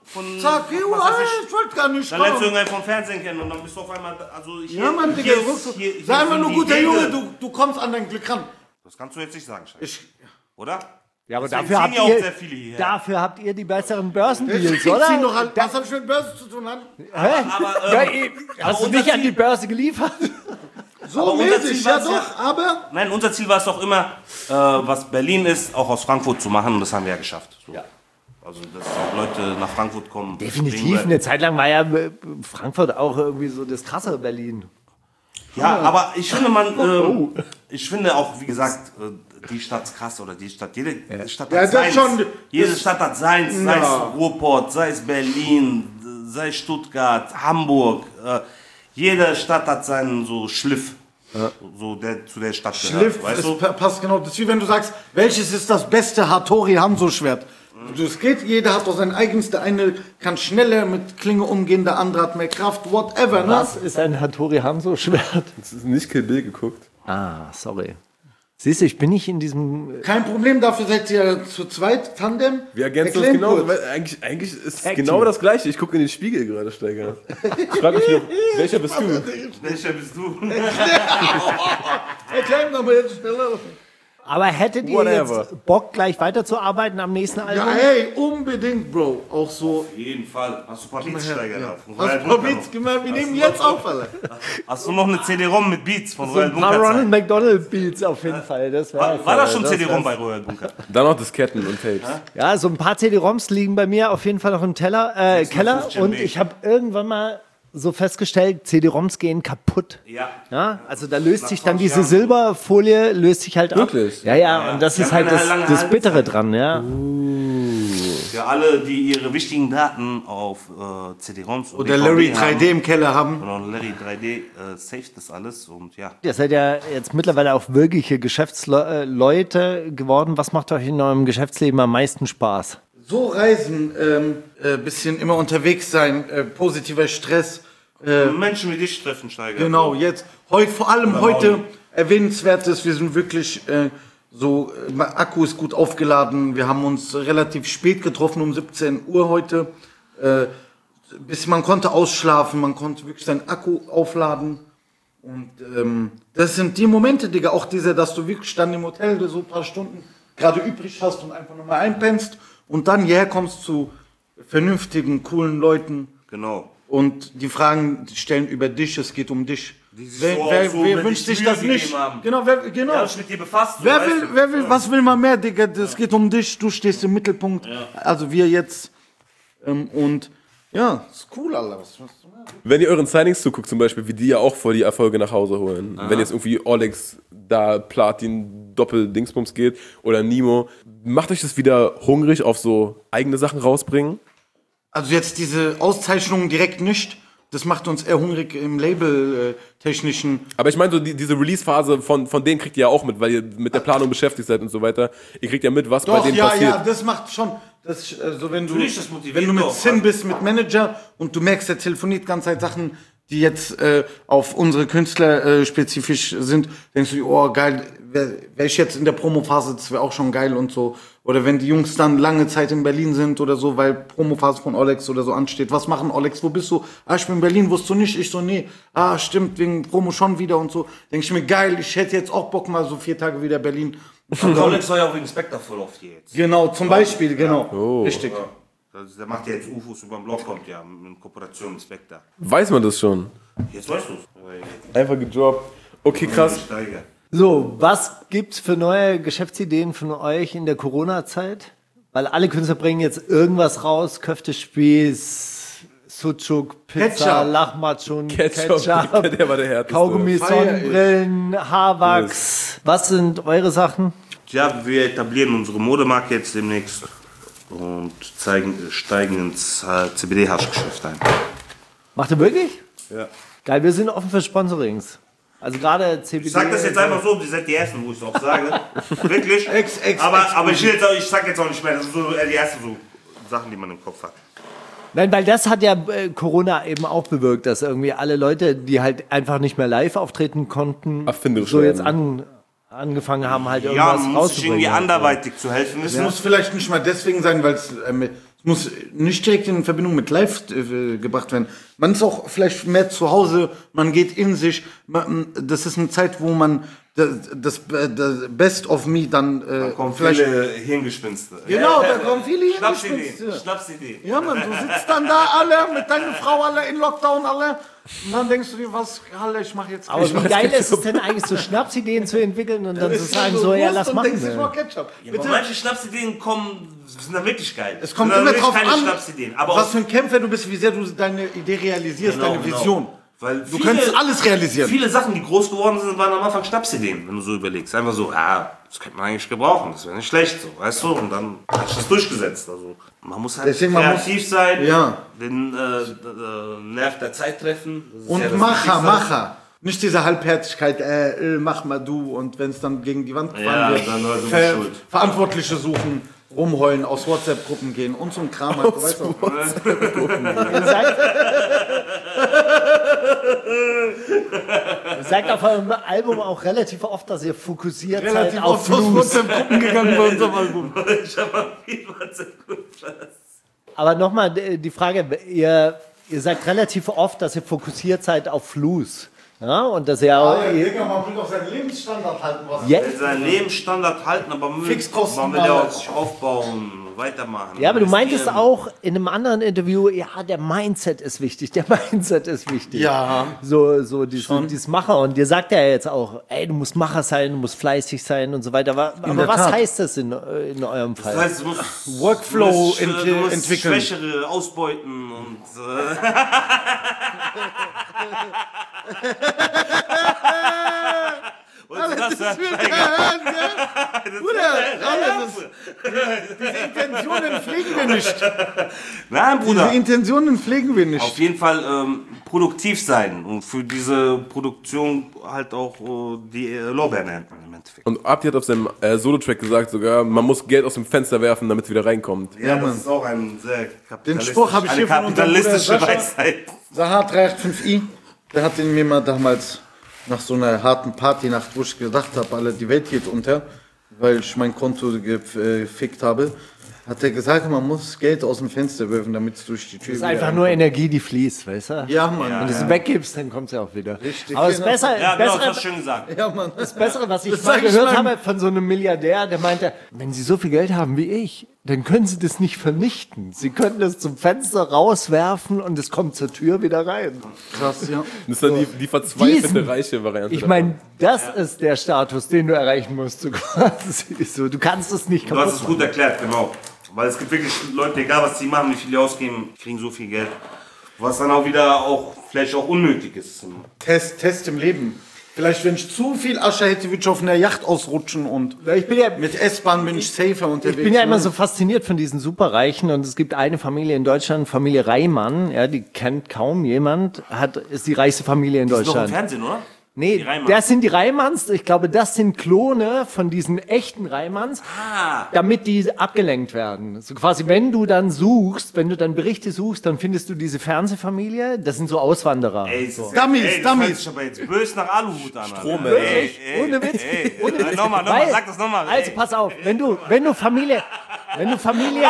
von... Zack, was jo, weiß ey, ich, ich wollte gar nicht dann lernst du kommen. irgendeinen vom Fernsehen kennen und dann bist du auf einmal... Also ich, Ja, Mann, Digga, hier du ist- guckst so. hier- hier Sei einfach sind nur die guter Wege. Junge, du, du kommst an dein Glück ran. Das kannst du jetzt nicht sagen, Scheiße. Ich, Oder? Ja, aber Deswegen dafür ziehen habt, ja auch ihr, sehr viele hierher. dafür habt ihr die besseren Börsendeals, ich oder? zieh noch an, was hat das mit Börse zu tun? An? Hä? Aber, ähm, ja, eh, hast du unser nicht an Ziel- die Börse geliefert? So Aber unser mäßig, Ziel ja war's doch, ja- aber... Nein, unser Ziel war es doch immer, äh, was Berlin ist, auch aus Frankfurt zu machen. Und das haben wir ja geschafft. So. Ja. Also, dass auch Leute nach Frankfurt kommen. Definitiv. Deswegen, Eine Zeit lang war ja äh, Frankfurt auch irgendwie so das krasse Berlin. Ja, aber ich finde, man, Oh. ähm, ich finde auch, wie gesagt, äh, die Stadt ist krass oder die Stadt, jede Stadt Ja, hat das seins. schon- Jede das- Stadt hat seins, sei es Ja. Ruhrpott, sei es Berlin, sei es Stuttgart, Hamburg. Äh, jede Stadt hat seinen so Schliff, so der zu der Stadt Schliff, gehört, weißt es du? pa- passt genau. Das ist wie wenn du sagst, welches ist das beste Hattori-Hanzo-Schwert? Mhm. Es geht, jeder hat doch sein eigenes. Der eine kann schneller mit Klinge umgehen, der andere hat mehr Kraft, whatever. Ne? Was ist ein Hattori Hanzo-Schwert? Das ist nicht Kill Bill geguckt. Ah, sorry. Siehst du, ich bin nicht in diesem. Kein Problem, dafür seid ihr zu zweit, Tandem. Wir ergänzen uns Erklären genau, kurz. weil eigentlich, eigentlich ist es Tag genau Team. das Gleiche. Ich gucke in den Spiegel gerade, Steiger. Ich frage mich nur, welcher bist du? Welcher bist du? Erklär mir mal jetzt schneller. Aber hättet ihr Whatever. jetzt Bock, gleich weiterzuarbeiten am nächsten Album? Ja, ey, unbedingt, Bro. Auch so. Auf jeden Fall. Hast du ein paar Beatsteiger da? Von Hast Royal du ein paar Bunker Beats noch? gemacht? Wir nehmen jetzt auf, Alter. Hast du noch eine C D-ROM mit Beats von So Royal ein paar Bunker? Ronald McDonald Beats auf jeden Fall. Das wär War, war da schon das C D-ROM wär- bei Royal Bunker? Dann noch Disketten und Tapes. Ja, so ein paar C D-ROMs liegen bei mir auf jeden Fall noch im Teller, äh, Keller. sechshundertfünfzig Und M B. ich habe irgendwann mal so festgestellt, C D-ROMs gehen kaputt. Ja. Ja, also da löst Nach sich dann zwanzig diese Jahren. Silberfolie, löst sich halt ab. Wirklich? Ja, ja, und das Die ist haben halt eine das, lange das Bittere Haltezeit. dran, ja. Für alle, die ihre wichtigen Daten auf äh, C D-ROMs Oder Larry drei D haben, im Keller haben. oder Larry drei D äh, saved das alles und ja. Ihr seid ja jetzt mittlerweile auch wirkliche Geschäftsleute geworden. Was macht euch in eurem Geschäftsleben am meisten Spaß? So reisen, ähm, äh, bisschen immer unterwegs sein, äh, positiver Stress. Menschen wie dich treffen, Steiger. Genau, jetzt, heute, vor allem heute erwähnenswert ist, wir sind wirklich äh, so, äh, Akku ist gut aufgeladen, wir haben uns relativ spät getroffen, um siebzehn Uhr heute, äh, bis man konnte ausschlafen, man konnte wirklich seinen Akku aufladen und ähm, das sind die Momente, Digga, auch diese, dass du wirklich dann im Hotel so ein paar Stunden gerade übrig hast und einfach nochmal einpennst und dann hierher kommst zu vernünftigen, coolen Leuten. Genau. Und die Fragen stellen über dich, es geht um dich. Die sich Wer, so auch wer, so wer mit wünscht sich sich Mühe das nicht? gegeben haben. Genau, wer, genau. Ja, sich mit dir befasst. so, wer weißt will, du? wer will, was will man mehr, Digga? Es geht um dich, du stehst im Mittelpunkt. Also wir jetzt. Ähm, und ja, ist cool, Alter. Was, was, Wenn ihr euren Signings zuguckt, zum Beispiel, wie die ja auch voll die Erfolge nach Hause holen. Wenn jetzt irgendwie Olex da Platin Doppel-Dingsbums geht oder Nemo, macht euch das wieder hungrig auf so eigene Sachen rausbringen? also jetzt diese Auszeichnungen direkt nicht. Das macht uns eher hungrig im Label-technischen. Aber ich meine, so die, diese Release-Phase von, von denen kriegt ihr ja auch mit, weil ihr mit der Planung beschäftigt seid und so weiter. Ihr kriegt ja mit, was bei Doch, denen ja, passiert. ja, das macht schon. Das, also wenn du, Natürlich, das motiviert wenn du mit doch. Sin bist, mit Manager und du merkst, der telefoniert die ganze Zeit Sachen, die jetzt äh, auf unsere Künstler äh, spezifisch sind, denkst du, dir, oh geil, wäre wär ich jetzt in der Promophase, das wäre auch schon geil und so. Oder wenn die Jungs dann lange Zeit in Berlin sind oder so, weil Promophase von Olex oder so ansteht. Was machen Olex? Wo bist du? Ah, ich bin in Berlin, wusstest du nicht? Ich so, nee. Ah, stimmt, wegen Promo schon wieder und so. Denk ich mir, geil, ich hätte jetzt auch Bock mal so vier Tage wieder Berlin. Und Rolex war ja auch wegen Spectre voll oft hier jetzt. Genau, zum Beispiel, genau. Richtig. Also, der macht ja jetzt U F Os über den Blog, kommt ja in Kooperation mit Spectre. Weiß man das schon? Jetzt weißt du es. Einfach gedroppt. Okay, krass. Steiger. So, was gibt's für neue Geschäftsideen von euch in der Corona-Zeit? Weil alle Künstler bringen jetzt irgendwas raus, Köftespieß, Sucuk, Pizza, Ketchup. Lachmatschun, Ketchup, Ketchup, der war der härteste. Kaugummi, Feier Sonnenbrillen, Haarwachs. Was sind eure Sachen? Ja, wir etablieren unsere Modemarke jetzt demnächst und zeigen, steigen ins äh, C B D-Haschgeschäft ein. Macht ihr wirklich? Ja. Geil, wir sind offen für Sponsorings. Also gerade C B D. Ich sag das jetzt einfach so, ihr seid die Ersten, wo ich es auch sage. Wirklich. Ex, ex, aber ex- aber ich, will jetzt auch, ich sag jetzt auch nicht mehr, das sind so eher die ersten so Sachen, die man im Kopf hat. Nein, weil das hat ja äh, Corona eben auch bewirkt, dass irgendwie alle Leute, die halt einfach nicht mehr live auftreten konnten, Erfinderisch so jetzt werden. an, angefangen haben, halt Ja, irgendwas man muss sich irgendwie rauszubringen. anderweitig zu helfen Es wissen. muss vielleicht nicht mal deswegen sein, weil es ähm, Muss nicht direkt in Verbindung mit Live äh, gebracht werden. Man ist auch vielleicht mehr zu Hause, man geht in sich. Man, das ist eine Zeit, wo man das, das, das Best of Me dann äh, Da kommen vielleicht... viele Hirngespinste. Genau, da kommen viele Schnapsideen. Hirngespinste. Schnapsideen. Ja, Mann, du sitzt dann da alle, mit deiner Frau alle in Lockdown alle. Und dann denkst du dir, was, Alter, ich mach jetzt Aber wie geil ist es denn eigentlich, so Schnapsideen zu entwickeln und dann zu sagen, so, ja, lass machen. Denkst, ich mach Ketchup. Ja, aber manche Schnapsideen kommen, sind dann wirklich geil. Es kommt sind immer dann drauf wirklich keine an, Schnapsideen. Aber was auch- für ein Kämpfer du bist, wie sehr du deine Idee realisierst, Genau, deine genau. Vision. Weil Du viele- könntest alles realisieren. Viele Sachen, die groß geworden sind, waren am Anfang Schnapsideen, wenn du so überlegst. Einfach so, ah, das könnte man eigentlich gebrauchen, das wäre nicht schlecht, so, weißt du? Und dann hat sich das durchgesetzt. Also, man muss halt Deswegen, man kreativ muss- sein, Ja. den äh, äh, Nerv der Zeit treffen. Das ist ja Und das Macher, Wichtigste. Macher. Nicht diese Halbherzigkeit, äh, äh, mach mal du. Und wenn es dann gegen die Wand gefahren Ja, wird, dann war du Ver schuld. Verantwortliche suchen, rumheulen, aus WhatsApp-Gruppen gehen und so ein Kram. Halt, du weißt auch. Ihr sagt, ihr sagt auf eurem Album auch relativ oft, dass ihr fokussiert Relativ seid auf oft aus Blues. WhatsApp-Gruppen gegangen bei unserem Album. Ich habe viel WhatsApp-Gruppen. Aber nochmal die Frage, ihr, ihr sagt relativ oft, dass ihr fokussiert seid auf Fluss. Ja, und dass ihr auch... Ja, Digga, man will doch seinen Lebensstandard halten. Was Ja, Seinen Lebensstandard halten, aber man will, Fixkosten man will ja mal. auch sich aufbauen, weitermachen. ja, aber du meintest investieren. auch in einem anderen Interview, ja, der Mindset ist wichtig, der Mindset ist wichtig. Ja. So, so dieses, dieses Macher. Und dir sagt er ja jetzt auch, ey, du musst Macher sein, du musst fleißig sein und so weiter. Aber, aber der was Tat. heißt das in, in eurem Fall? Das heißt, du musst Workflow du musst, ent- du musst entwickeln. Schwächere ausbeuten und äh, und das, das Diese Intentionen pflegen wir nicht. Nein, Diese Bruder. Intentionen pflegen wir Auf nicht. jeden Fall ähm, produktiv sein und für diese Produktion halt auch äh, die äh, Lorbeeren ernten im Endeffekt. Und Abdi hat auf seinem äh, Solo-Track gesagt sogar, man muss Geld aus dem Fenster werfen, damit es wieder reinkommt. Ja, das ist auch ein sehr kapitalistisch, Spruch habe ich eine hier von unserem kapitalistische Bruder Sascha. Weisheit. Sahar drei acht fünf i, der hat den mir mal damals nach so einer harten Partynacht, wo ich gedacht habe, alle, die Welt geht unter, weil ich mein Konto gefickt habe, hat er gesagt, man muss Geld aus dem Fenster werfen, damit es durch die Tür Das ist einfach nur Energie, die fließt, weißt du? Ja, Mann. Wenn du es weggibst, dann kommt es ja auch wieder. Richtig, Aber das genau. Bessere, Ja, genau, das bessere, hast du schön gesagt. Ja, Mann. das Bessere, was ich Das mal sag ich gehört meinem- habe von so einem Milliardär, der meinte, wenn Sie so viel Geld haben wie ich, dann können Sie das nicht vernichten. Sie könnten es zum Fenster rauswerfen und es kommt zur Tür wieder rein. Krass, ja. Das ist dann die, die verzweifelte Diesen- reiche Variante. Ich meine, das ist der Status, den du erreichen musst. So quasi. So, du kannst es nicht Du hast kaputt es machen. gut erklärt, genau. Weil es gibt wirklich Leute, egal was sie machen, wie viel die ausgeben, kriegen so viel Geld. Was dann auch wieder auch vielleicht auch unnötig ist. Test, Test im Leben. Vielleicht, wenn ich zu viel Asche hätte, würde ich auf einer Yacht ausrutschen und Ich bin ja, mit S-Bahn bin ich safer unterwegs. ich bin ja immer ne? so fasziniert von diesen Superreichen und es gibt eine Familie in Deutschland, Familie Reimann, ja, die kennt kaum jemand, hat, ist die reichste Familie in Das ist doch im Deutschland. Fernsehen, oder? Nee, Die Reimanns. das sind die Reimanns. Ich glaube, das sind Klone von diesen echten Reimanns, Ah. damit die abgelenkt werden. So quasi, wenn du dann suchst, wenn du dann Berichte suchst, dann findest du diese Fernsehfamilie, das sind so Auswanderer. Ey, so. Dummies, ey, das Dummies. hört sich aber jetzt böse nach Aluhut an. Strom, Wirklich? Ohne Witz. Ey, Ohne Witz. nochmal, nochmal, Weil- sag das nochmal. Also ey. pass auf, wenn du, wenn du Familie, wenn du Familie,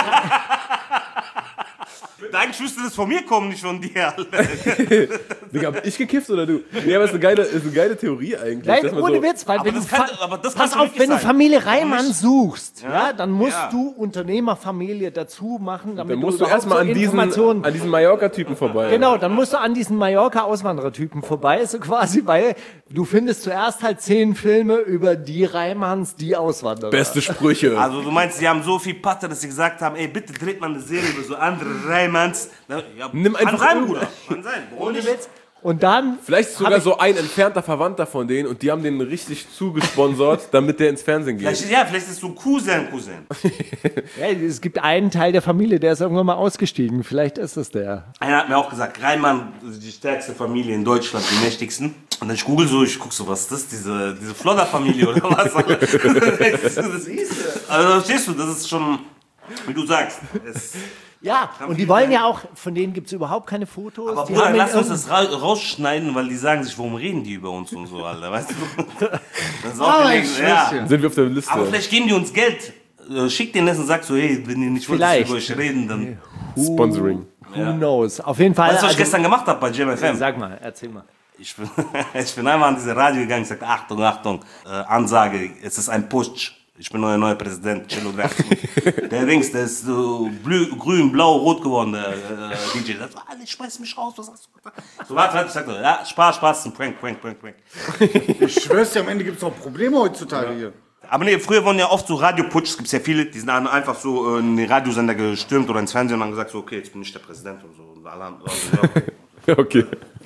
Eigentlich müsste das von mir kommen, nicht von dir. Digga, hab ich gekifft oder du? Nee, aber ist eine geile, ist eine geile Theorie eigentlich. nein, dass man ohne so, Witz, weil Aber wenn das du, kann- Fa- aber das pass kann auf, wirklich wenn du sein. Familie Warum Reimann nicht? suchst, ja, dann musst Ja. du Unternehmerfamilie dazu machen, damit Dann musst du überhaupt erstmal so an diesen, Informationen. an diesen Mallorca-Typen vorbei. Genau, dann musst du an diesen Mallorca-Auswanderertypen vorbei, so quasi, weil du findest zuerst halt zehn Filme über die Reimanns, die Auswanderer. Beste Sprüche. Also du meinst, sie haben so viel Patte, dass sie gesagt haben, ey, bitte dreht mal eine Serie über so andere Reimanns. Ja, Nimm kann einfach sein, irgend- Bruder. Kann sein. Warum Ohne nicht? Witz. Und dann, Vielleicht sogar hab ich- so ein entfernter Verwandter von denen und die haben den richtig zugesponsert, damit der ins Fernsehen geht. Vielleicht, ja, vielleicht ist du Cousin, Cousin. ja, es gibt einen Teil der Familie, der ist irgendwann mal ausgestiegen. Vielleicht ist es der. Einer hat mir auch gesagt, Reimann, die stärkste Familie in Deutschland, die mächtigsten. Und dann ich google so, ich guck so, was ist das, diese, diese Flodder-Familie oder was? das, das hieß ja. Also verstehst du, das ist schon, wie du sagst. Es, Ja, Kann und die viel wollen sein. ja auch, von denen gibt es überhaupt keine Fotos. aber die Bruder, haben in lass uns irgendeinem- das ra rausschneiden, weil die sagen sich, warum reden die über uns und so, Alter, weißt du? Das ist auch Ah, gelegen, ich ja. schwör's dir. Sind wir auf der Liste. Aber vielleicht geben die uns Geld, äh, schick den das und sag so, hey, wenn ihr nicht wollt, dass wir über euch reden, dann... Sponsoring. Who knows? Auf jeden Fall. Weißt du, was ich also, gestern gemacht habe bei Jam F M? sag mal, erzähl mal. Ich bin, ich bin einmal an diese Radio gegangen, ich sagte, Achtung, Achtung, äh, Ansage, es ist ein Putsch. Ich bin euer neuer Präsident, Cello drei. Der Dings, der ist so blü, grün, blau, rot geworden, der äh, D J. Der sagt, ah, ich schmeiß mich raus, was sagst du? So, warte, warte, ich sagte, ja, Spaß, Spaß, ein Prank, Prank, Prank, Prank. Ich schwör's dir, am Ende gibt's noch Probleme heutzutage hier. Aber nee, früher waren ja oft so Radioputschs, gibt es ja viele, die sind dann einfach so in den Radiosender gestürmt oder ins Fernsehen und haben gesagt, so, okay, jetzt bin ich der Präsident und so. Und alle haben, Ja, okay.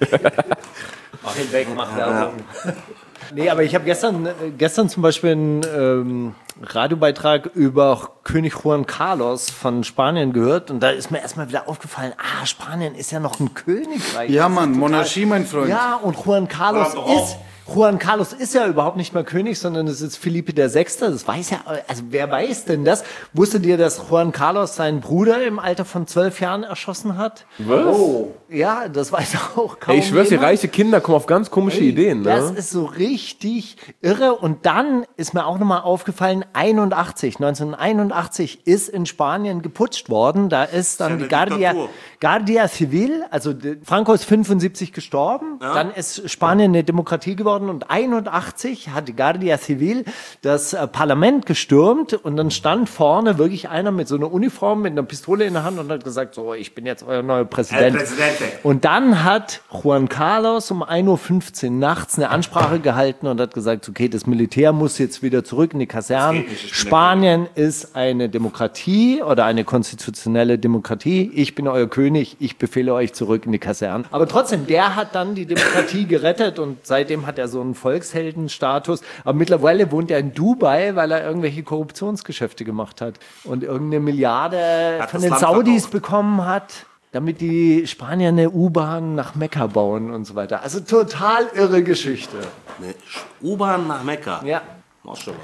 Mach ihn weg, mach Werbung. Nee, aber ich habe gestern, gestern zum Beispiel einen ähm, Radiobeitrag über König Juan Carlos von Spanien gehört und da ist mir erstmal wieder aufgefallen, ah, Spanien ist ja noch ein Königreich. Ja, Das ist Mann, total- Monarchie, mein Freund. Ja, und Juan Carlos Ja, doch ist... Juan Carlos ist ja überhaupt nicht mehr König, sondern es ist Felipe der Sechste. Das weiß ja, also wer weiß denn das? Wusstet ihr, dass Juan Carlos seinen Bruder im Alter von zwölf Jahren erschossen hat? Was? Ja, das weiß auch kaum Ey, ich schwör's dir, jemand. reiche Kinder kommen auf ganz komische Ey, Ideen, Das ne? ist so richtig irre. Und dann ist mir auch nochmal aufgefallen, einundachtzig, neunzehnhunderteinundachtzig ist in Spanien geputscht worden. Da ist dann ja die eine Guardia, Diktatur. Guardia Civil, also die- Franco ist fünfundsiebzig gestorben. Dann ist Spanien eine Demokratie geworden und einundachtzig hat die Guardia Civil das äh, Parlament gestürmt und dann stand vorne wirklich einer mit so einer Uniform, mit einer Pistole in der Hand und hat gesagt, so, ich bin jetzt euer neuer Präsident. El Presidente. Und dann hat Juan Carlos um ein Uhr fünfzehn nachts eine Ansprache gehalten und hat gesagt, okay, das Militär muss jetzt wieder zurück in die Kasernen. geht nicht, ich bin Spanien ist eine Demokratie oder eine konstitutionelle Demokratie. Ich bin euer König, ich befehle euch zurück in die Kasernen. Aber trotzdem, der hat dann die Demokratie gerettet und seitdem hat er so einen Volksheldenstatus. Aber mittlerweile wohnt er in Dubai, weil er irgendwelche Korruptionsgeschäfte gemacht hat und irgendeine Milliarde Hat von das den Land Saudis verkauft. bekommen hat, damit die Spanier eine U-Bahn nach Mekka bauen und so weiter. Also total irre Geschichte. Eine U-Bahn nach Mekka. Ja. Maschallah.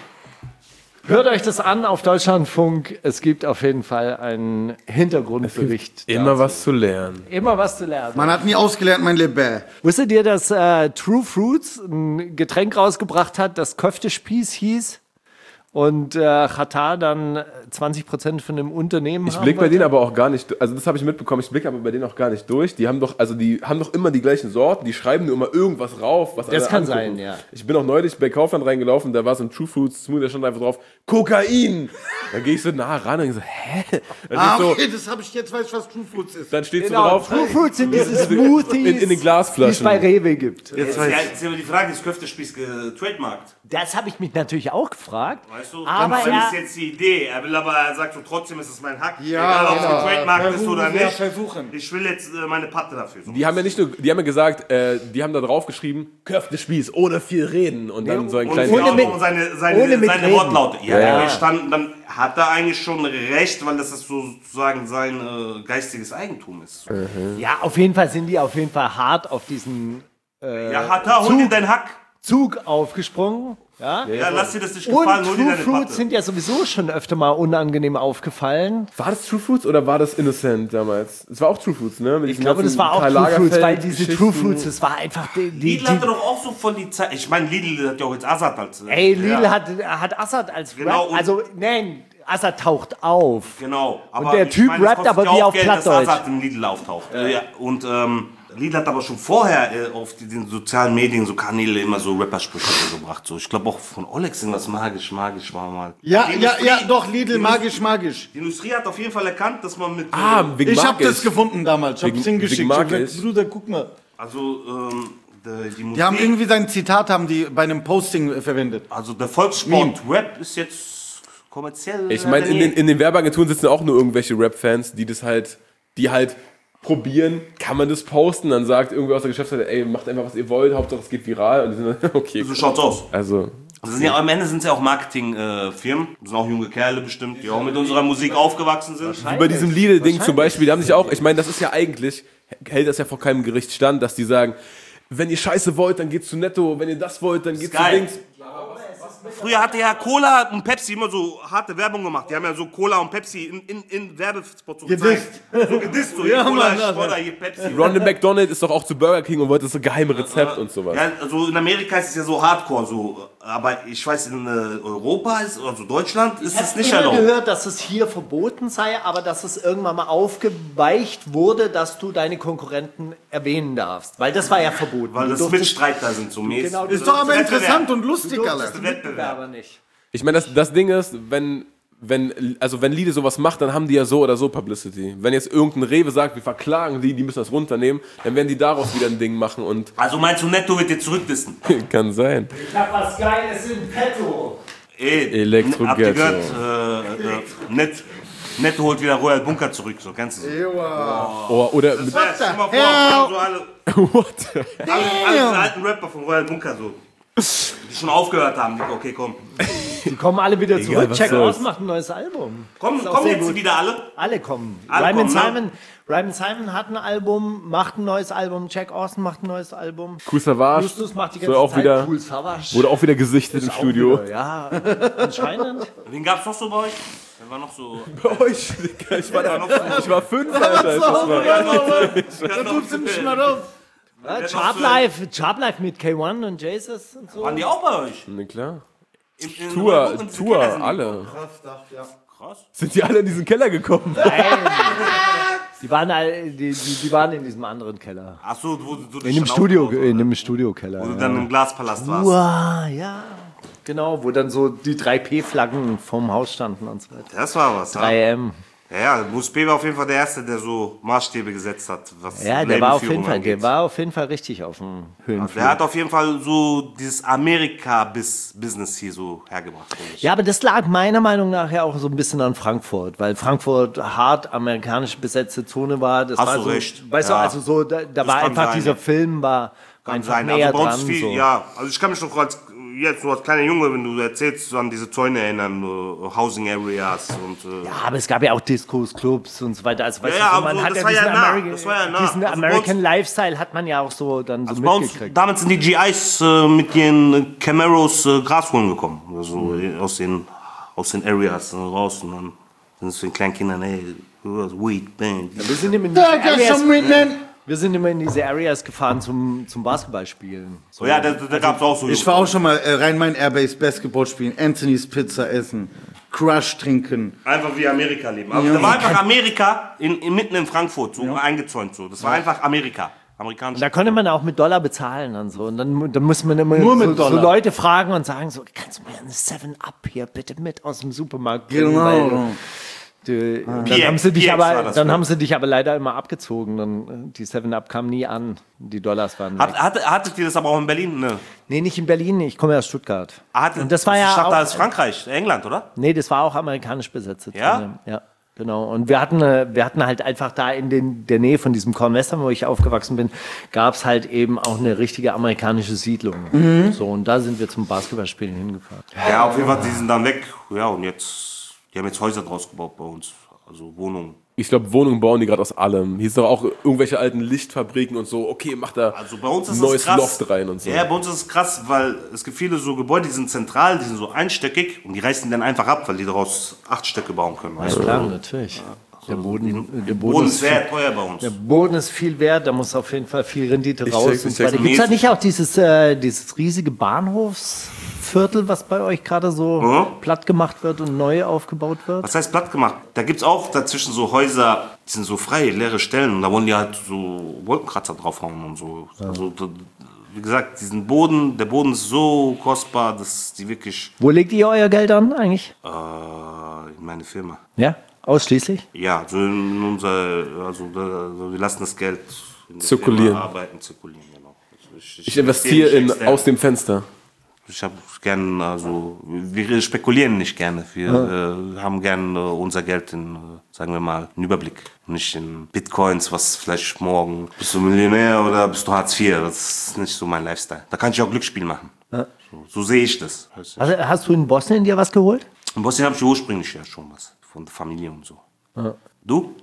Hört euch das an auf Deutschlandfunk. Es gibt auf jeden Fall einen Hintergrundbericht. Immer was zu lernen. Immer was zu lernen. Man hat nie ausgelernt, mein Lieber. Wusstet ihr, dass äh, True Fruits ein Getränk rausgebracht hat, das Köftespieß hieß? Und äh, Qatar dann zwanzig Prozent von dem Unternehmen Ich haben blick bei wollte? denen aber auch gar nicht, also das habe ich mitbekommen, ich blicke aber bei denen auch gar nicht durch. Die haben doch, also die haben doch immer die gleichen Sorten, die schreiben nur immer irgendwas rauf, was Das alle kann angucken. sein, ja. Ich bin auch neulich bei Kaufland reingelaufen, da war so ein True Fruits Smoothie, da stand einfach drauf, Kokain! Dann gehe ich so nah ran und ich so, hä? Dann, Ah, steht so, okay, das habe ich jetzt, weiß ich, was True Foods ist. dann steht Genau, so drauf, True Fruits sind diese Smoothies, in, in den die es Glasflaschen. bei Rewe gibt. Jetzt, ja, jetzt ist aber die Frage, ist Köftespieß getrademarkt? Das habe ich mich natürlich auch gefragt. Weißt du? Aber das er, ist jetzt die Idee. Er will aber, er sagt so, trotzdem ist es mein Hack. Ja, Egal, ob es genau. getrademarkt ist oder Versuchen, ja, nicht. versuchen. Ich will jetzt äh, meine Patte dafür. So. Die haben ja nicht nur, die haben ja gesagt, äh, die haben da drauf geschrieben, Köftespieß, ohne viel reden. Und dann so ein Und kleines... ohne genau, mit- und seine, seine, ohne mit seine reden. Wortlaute. Ja, Ja. ja. Stand, dann hat er eigentlich schon recht, weil das ist sozusagen sein äh, geistiges Eigentum ist. ja, auf jeden Fall sind die auf jeden Fall hart auf diesen Ja, hat er, hol dir deinen Hack. Zug aufgesprungen. Ja? Ja, lass dir das nicht Und gefallen, hol dir True deine Fruits Patte. sind ja sowieso schon öfter mal unangenehm aufgefallen. War das True Fruits oder war das Innocent damals? Es war auch True Fruits, ne? Mit Ich diesen glaube, das ganzen war auch Karl True Fruits, weil Lagerfeld diese Geschichten. True Fruits, das war einfach die... die, Lidl hatte die doch auch so von die Zeit. Ich meine, Lidl hat ja auch jetzt Assad als. äh, ey, Lidl ja, hat, hat Assad als Genau, Rap, und- also nein, Assad taucht auf. Genau. Aber der ich Typ meine, es rappt kostet aber ja wie auch auf Geld, dass Plattdeutsch. Assad in Lidl auftaucht. Ja. Und ähm, Lidl hat aber schon vorher äh, auf die, den sozialen Medien, so Kanäle, immer so Rappersprüche gebracht. So, ich glaube auch von Olex irgendwas magisch, magisch war mal. Ja, Die ja, Industrie- ja, doch, Lidl, die magisch, magisch. Die Industrie hat auf jeden Fall erkannt, dass man mit. Ah, äh, wegen Ich habe Marcus. das gefunden damals. Ich habe Wegen- es hingeschickt. wegen Ich hab Marcus. gesagt, Bruder, guck mal. also, ähm, die, die Musik. Die haben irgendwie sein Zitat haben die bei einem Posting äh, verwendet. also, der Volkssport Rap ist jetzt kommerziell. Ich meine, in den, in den Werbeagenturen sitzen auch nur irgendwelche Rap-Fans, die das halt, die halt probieren, kann man das posten, dann sagt irgendwer aus der Geschäftsleitung, ey, macht einfach, was ihr wollt, Hauptsache es geht viral. Und die sind dann, okay. So schaut's aus. Also, Das sind ja, am Ende sind es ja auch Marketingfirmen. Das sind auch junge Kerle bestimmt, die auch mit unserer Musik aufgewachsen sind. wie bei diesem Lidl-Ding zum Beispiel, die haben sich auch, ich meine, das ist ja eigentlich, hält das ja vor keinem Gericht stand, dass die sagen, wenn ihr Scheiße wollt, dann geht's zu Netto, wenn ihr das wollt, dann geht's zu geil. Dings. Früher hatte ja Cola und Pepsi immer so harte Werbung gemacht. Die haben ja so Cola und Pepsi in, in, in Werbespots so Gedisst. gezeigt. So gedisst. So, Ja, hier Cola, Mann, ja, Cola, hier Pepsi. Ronald McDonald ist doch auch zu Burger King und wollte das so geheime Rezept und sowas. Ja, also in Amerika ist es ja so hardcore, so Aber ich weiß, in äh, Europa, ist, also Deutschland, ist Ich es habe nicht immer erlaubt. gehört, dass es hier verboten sei, aber dass es irgendwann mal aufgeweicht wurde, dass du deine Konkurrenten erwähnen darfst. Weil das war ja verboten. Weil Du das durftest- Mitstreiter sind so mäßig. Genau, Ist doch aber interessant und lustig, du Alter. durftest Mitbewerber nicht. Ich meine, das, das Ding ist, wenn, wenn, also wenn Lidl sowas macht, dann haben die ja so oder so Publicity. Wenn jetzt irgendein Rewe sagt, wir verklagen die, die müssen das runternehmen, dann werden die daraus wieder ein Ding machen und Also meinst du, Netto wird dir zurückdissen? kann sein. Ich hab was Geiles im Petto. Ey, Elektro habt ihr Ghetto. gehört, äh, äh, Net, Netto holt wieder Royal Bunker zurück, so kennst du es? Oh, oder mit, Das war jetzt, stell mal vor, hell? so alle, what? alle, alle diese alten Rapper von Royal Bunker so, die schon aufgehört haben, die, okay, komm. Die kommen alle wieder zurück. was Check soll's. aus macht ein neues Album. Komm, Ist auch kommen sehr jetzt gut. wieder alle? Alle kommen. Alle Ryman, kommen, ne? Simon, Ryman Simon hat ein Album, macht ein neues Album. Jack Austin macht ein neues Album. Cool Savage Justus macht die soll ganze auch Zeit wieder, Cool Savage. wurde auch wieder gesichtet im Auch Studio. wieder, ja, anscheinend. Wen gab's noch so bei euch? Wer war noch so? Bei euch, Digga, ich war, Wer war noch so? ich war fünf, Alter. als das war. Wer noch so? Ja, Chart Life, Chart Life mit K eins und Jesus und so. Waren die auch bei euch? Na klar. In, in Tour, Royal Bunker, in diese Keller Tour, sind die alle. gekommen. Krass. Sind die alle in diesen Keller gekommen? Die waren, all- die, die, die waren in diesem anderen Keller. Ach so, wo du In dem Studio, in dem Studiokeller. Wo du Ja. dann im Glaspalast warst. Uah, ja. Genau, wo dann so die drei P-Flaggen vorm Haus standen und so weiter. Das war was. Ja, drei M. ja, Mus P war auf jeden Fall der Erste, der so Maßstäbe gesetzt hat. Was Ja, der war auf Labelführung jeden Fall, der angeht. war auf jeden Fall richtig auf dem Höhenflug. Der hat auf jeden Fall so dieses Amerika-Business hier so hergebracht. finde ich. Ja, aber das lag meiner Meinung nach ja auch so ein bisschen an Frankfurt, weil Frankfurt hart amerikanisch besetzte Zone war. Das Hast war du so, recht. Weißt Ja. du, also so, da, da war kann einfach sein, dieser ja. Film war Kann einfach sein. näher Also bei uns dran. viel, so. ja, also ich kann mich noch als jetzt nur als kleiner Junge, wenn du erzählst, so an diese Zäune erinnern, äh, Housing Areas und äh, Ja, aber es gab ja auch Discos, Clubs und so weiter. Also, weißt Ja, ja, du, so, aber man so, hat das ja war ja diesen, nah, Ameri- das war ja nah. diesen Also bei American uns- Lifestyle hat man ja auch so dann so bei uns, mitgekriegt. damals sind die G Is äh, mit ihren äh, Camaros äh, Gras holen gekommen, also äh, aus den aus den Areas äh, raus und dann sind es den kleinen Kindern, hey, Weed, Band. Wir sind immer in diese Areas, wir sind immer in diese Areas gefahren zum, zum Basketballspielen. So. So, ja, da, da gab es auch so. Ich war auch schon mal äh, rein mein Airbase Basketball spielen, Anthony's Pizza essen, Crush trinken. Einfach wie Amerika leben. Also, Ja. da war einfach Amerika in, in, mitten in Frankfurt, so eingezäunt. So. Das war einfach Amerika. Amerikanisch. Da konnte man auch mit Dollar bezahlen und so. Und dann, dann muss man immer Nur mit so, so Dollar. Leute fragen und sagen so, kannst du mir eine seven up hier bitte mit aus dem Supermarkt bringen? Genau. Weil, die, dann P X, haben sie dich P X war aber, das dann wohl. haben sie dich aber leider immer abgezogen. Dann, äh, die seven up kam nie an. Die Dollars waren weg. Hat, hatte, hattet ihr das aber auch in Berlin? Ne. Nee, nicht in Berlin. Ich komme ja aus Stuttgart. Hatte, Und das war ja Ich dachte, auch- das ist Frankreich, England, oder? Nee, das war auch amerikanisch besetzte Zone. Ja? Ja, genau. Und wir hatten, äh, wir hatten halt einfach da in den, der Nähe von diesem Cornwestern, wo ich aufgewachsen bin, gab es halt eben auch eine richtige amerikanische Siedlung. Mhm. So, und da sind wir zum Basketballspielen hingefahren. Ja, auf jeden Fall, die sind dann weg. Ja, und jetzt, die haben jetzt Häuser draus gebaut bei uns. Also Wohnungen. Ich glaube, Wohnungen bauen die gerade aus allem. Hier ist doch auch irgendwelche alten Lichtfabriken und so. Okay, macht da Also bei uns ist ein neues es krass. Loft rein und so. Ja, bei uns ist es krass, weil es gibt viele so Gebäude, die sind zentral, die sind so einstöckig und die reißen dann einfach ab, weil die daraus acht Stöcke bauen können. Weißt du? Klar, natürlich. Der Boden, der Boden, Boden ist ist sehr teuer bei uns. Der Boden ist viel wert, da muss auf jeden Fall viel Rendite raus. check's, ich und so check's. weiter. Gibt es da nicht auch dieses, äh, dieses riesige Bahnhofsviertel, was bei euch gerade so Mhm. platt gemacht wird und neu aufgebaut wird? Was heißt platt gemacht? Da gibt es auch dazwischen so Häuser, die sind so frei, leere Stellen und da wollen die halt so Wolkenkratzer draufhauen und so. Also, da- wie gesagt, diesen Boden, der Boden ist so kostbar, dass die wirklich Wo legt ihr euer Geld an eigentlich? äh, in meine Firma. Ja, ausschließlich? Ja, so in unser, also da, also wir lassen das Geld in der Zirkulieren. Firma arbeiten, zirkulieren, genau. Also Ich investiere nicht in, extern. aus dem Fenster. Ich habe gern, also wir spekulieren nicht gerne. Wir äh, haben gern äh, unser Geld in, äh, sagen wir mal, einen Überblick. Nicht in Bitcoins, was vielleicht morgen, bist du Millionär oder bist du Hartz vier. Das ist nicht so mein Lifestyle. Da kann ich auch Glücksspiel machen. So, so sehe ich das. Also, hast du in Bosnien dir was geholt? In Bosnien habe ich ursprünglich ja schon was. Von der Familie und so. Du?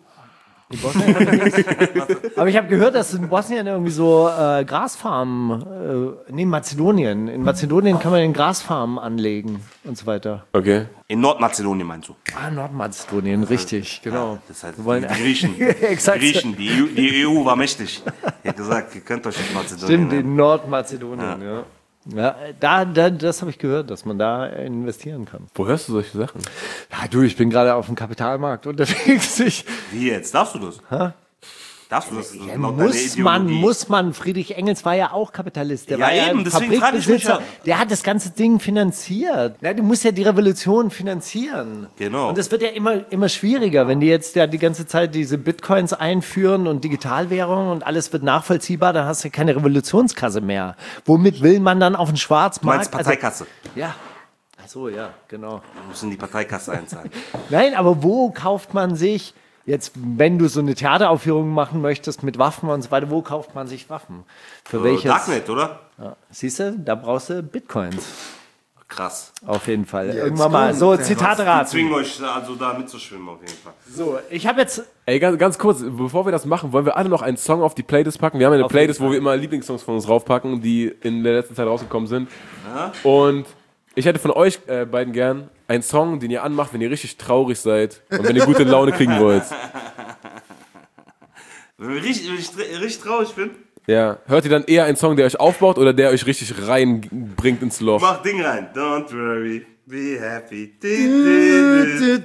Aber ich habe gehört, dass in Bosnien irgendwie so äh, Grasfarmen, äh, nee, in Mazedonien. In Mazedonien kann man in Grasfarmen anlegen und so weiter. Okay. In Nordmazedonien meinst du? Ah, Nordmazedonien, richtig, genau. Das heißt, Wir wollen- die Griechen. Exakt. Die Griechen, die E U, die E U war mächtig. Die hat gesagt, ihr könnt euch nicht Mazedonien Stimmt, nennen. in Nordmazedonien, ja. Ja, da, da, das habe ich gehört, dass man da investieren kann. Wo hörst du solche Sachen? Ja, du, ich bin gerade auf dem Kapitalmarkt unterwegs. Ich, Wie jetzt? Darfst du das? Hä? Darfst du das? ja, laut deiner muss man, Ideologie? muss man. Friedrich Engels war ja auch Kapitalist. Der Ja, war ja eben, ein deswegen frage ich mich Fabrikbesitzer. ja. Der hat das ganze Ding finanziert. Ja, du musst ja die Revolution finanzieren. Genau. Und das wird ja immer, immer schwieriger, wenn die jetzt ja die ganze Zeit diese Bitcoins einführen und Digitalwährungen und alles wird nachvollziehbar, dann hast du keine Revolutionskasse mehr. Womit will man dann auf den Du Schwarzmarkt? meinst Parteikasse. Also, ja. Ach so, ja, genau. Wir müssen die Parteikasse einzahlen. Nein, aber wo kauft man sich jetzt, wenn du so eine Theateraufführung machen möchtest mit Waffen und so weiter, wo kauft man sich Waffen? Für Äh, welches? Darknet, oder? Ja, siehst du, da brauchst du Bitcoins. Krass. Auf jeden Fall. Irgendwann mal. So, Zitate Die raten. zwingen euch also da mitzuschwimmen auf jeden Fall. So, ich habe jetzt. Ey, ganz, ganz kurz, bevor wir das machen, wollen wir alle noch einen Song auf die Playlist packen. Wir haben eine Auf Playlist, jeden wo wir immer Lieblingssongs von uns raufpacken, die in der letzten Zeit rausgekommen sind. Und ich hätte von euch äh, beiden gern einen Song, den ihr anmacht, wenn ihr richtig traurig seid und wenn ihr gute Laune kriegen wollt. Wenn ich richtig, richtig, richtig traurig bin, Ja. Hört ihr dann eher einen Song, der euch aufbaut oder der euch richtig reinbringt ins Loch? mach Ding rein. Don't worry, be happy. Das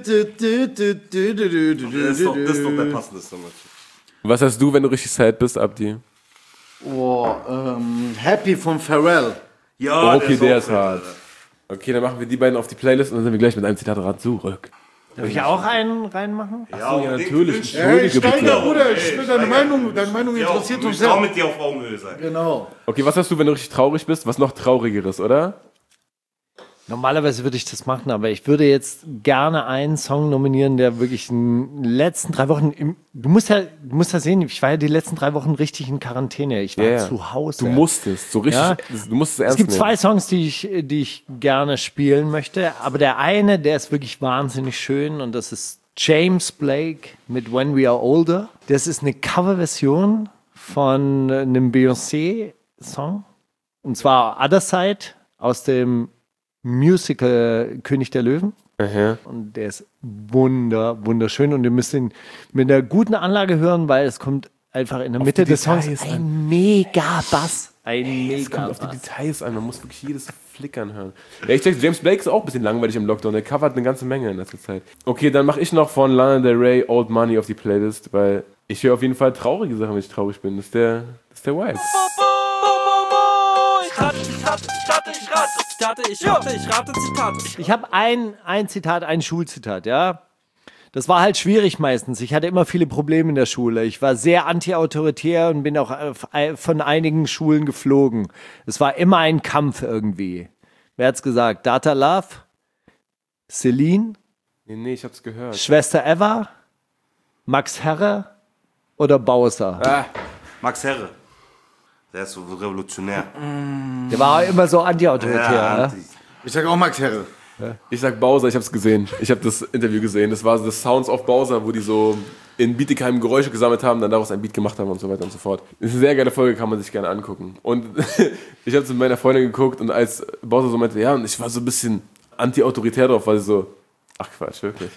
ist doch, das ist doch der passende Song. Was hast du, wenn du richtig sad bist, Abdi? Oh, ähm, Happy von Pharrell. Ja, Oh, okay, der ist auch hart. Okay, dann machen wir die beiden auf die Playlist und dann sind wir gleich mit einem Zitatrad zurück. Darf ich auch einen reinmachen? Ja, Ja, unbedingt. natürlich. Hey, Entschuldige Steiger, bitte. Bruder, ich will deine Meinung, deine Meinung Ja, interessiert du uns musst auch sehr. mit dir auf Augenhöhe sein. Genau. Okay, was hast du, wenn du richtig traurig bist? Was noch traurigeres, oder? Normalerweise würde ich das machen, aber ich würde jetzt gerne einen Song nominieren, der wirklich in den letzten drei Wochen. Im, du, musst ja, du musst ja sehen, ich war ja die letzten drei Wochen richtig in Quarantäne. Ich war Ja, ja. zu Hause. Du musstest, so richtig, Ja. du musst es Es ernst gibt nehmen. zwei Songs, die ich, die ich gerne spielen möchte, aber der eine, der ist wirklich wahnsinnig schön und das ist James Blake mit When We Are Older. Das ist eine Coverversion von einem Beyoncé-Song und zwar Other Side aus dem Musical König der Löwen. Aha. Und der ist wunder, wunderschön und ihr müsst ihn mit einer guten Anlage hören, weil es kommt einfach in der Mitte die des Songs Details ein mega Bass. Ein Es kommt mega auf die Bass. Details an, man muss wirklich jedes Flickern hören. Ja, ich check, James Blake ist auch ein bisschen langweilig im Lockdown, der covert eine ganze Menge in letzter Zeit. Okay, dann mache ich noch von Lana Del Rey Old Money auf die Playlist, weil ich höre auf jeden Fall traurige Sachen, wenn ich traurig bin. Das ist der, das ist der Vibe. Ich rate, ich rate, ich rate, ich rate, Zitate, ich rate, ich rate, Zitate. Ich habe ein, ein Zitat, ein Schulzitat, ja. Das war halt schwierig meistens. Ich hatte immer viele Probleme in der Schule. Ich war sehr anti-autoritär und bin auch äh, von einigen Schulen geflogen. Es war immer ein Kampf irgendwie. Wer hat's gesagt? Data Love? Celine? Nee, nee, ich hab's gehört. Schwester Eva? Max Herre? Oder Bowser? Ah, Max Herre. Der ist so revolutionär. Der war immer so anti-autoritär. Ja, Ja, anti- Ich sag auch Max Herre. ich sag Bowser, ich hab's gesehen. Ich hab das Interview gesehen. Das war das Sounds of Bowser, wo die so in Bietigheim Geräusche gesammelt haben, dann daraus ein Beat gemacht haben und so weiter und so fort. Das ist eine sehr geile Folge, kann man sich gerne angucken. Und ich hab's mit meiner Freundin geguckt und als Bowser so meinte, ja, und ich war so ein bisschen anti-autoritär drauf, weil sie so, ach Quatsch, wirklich.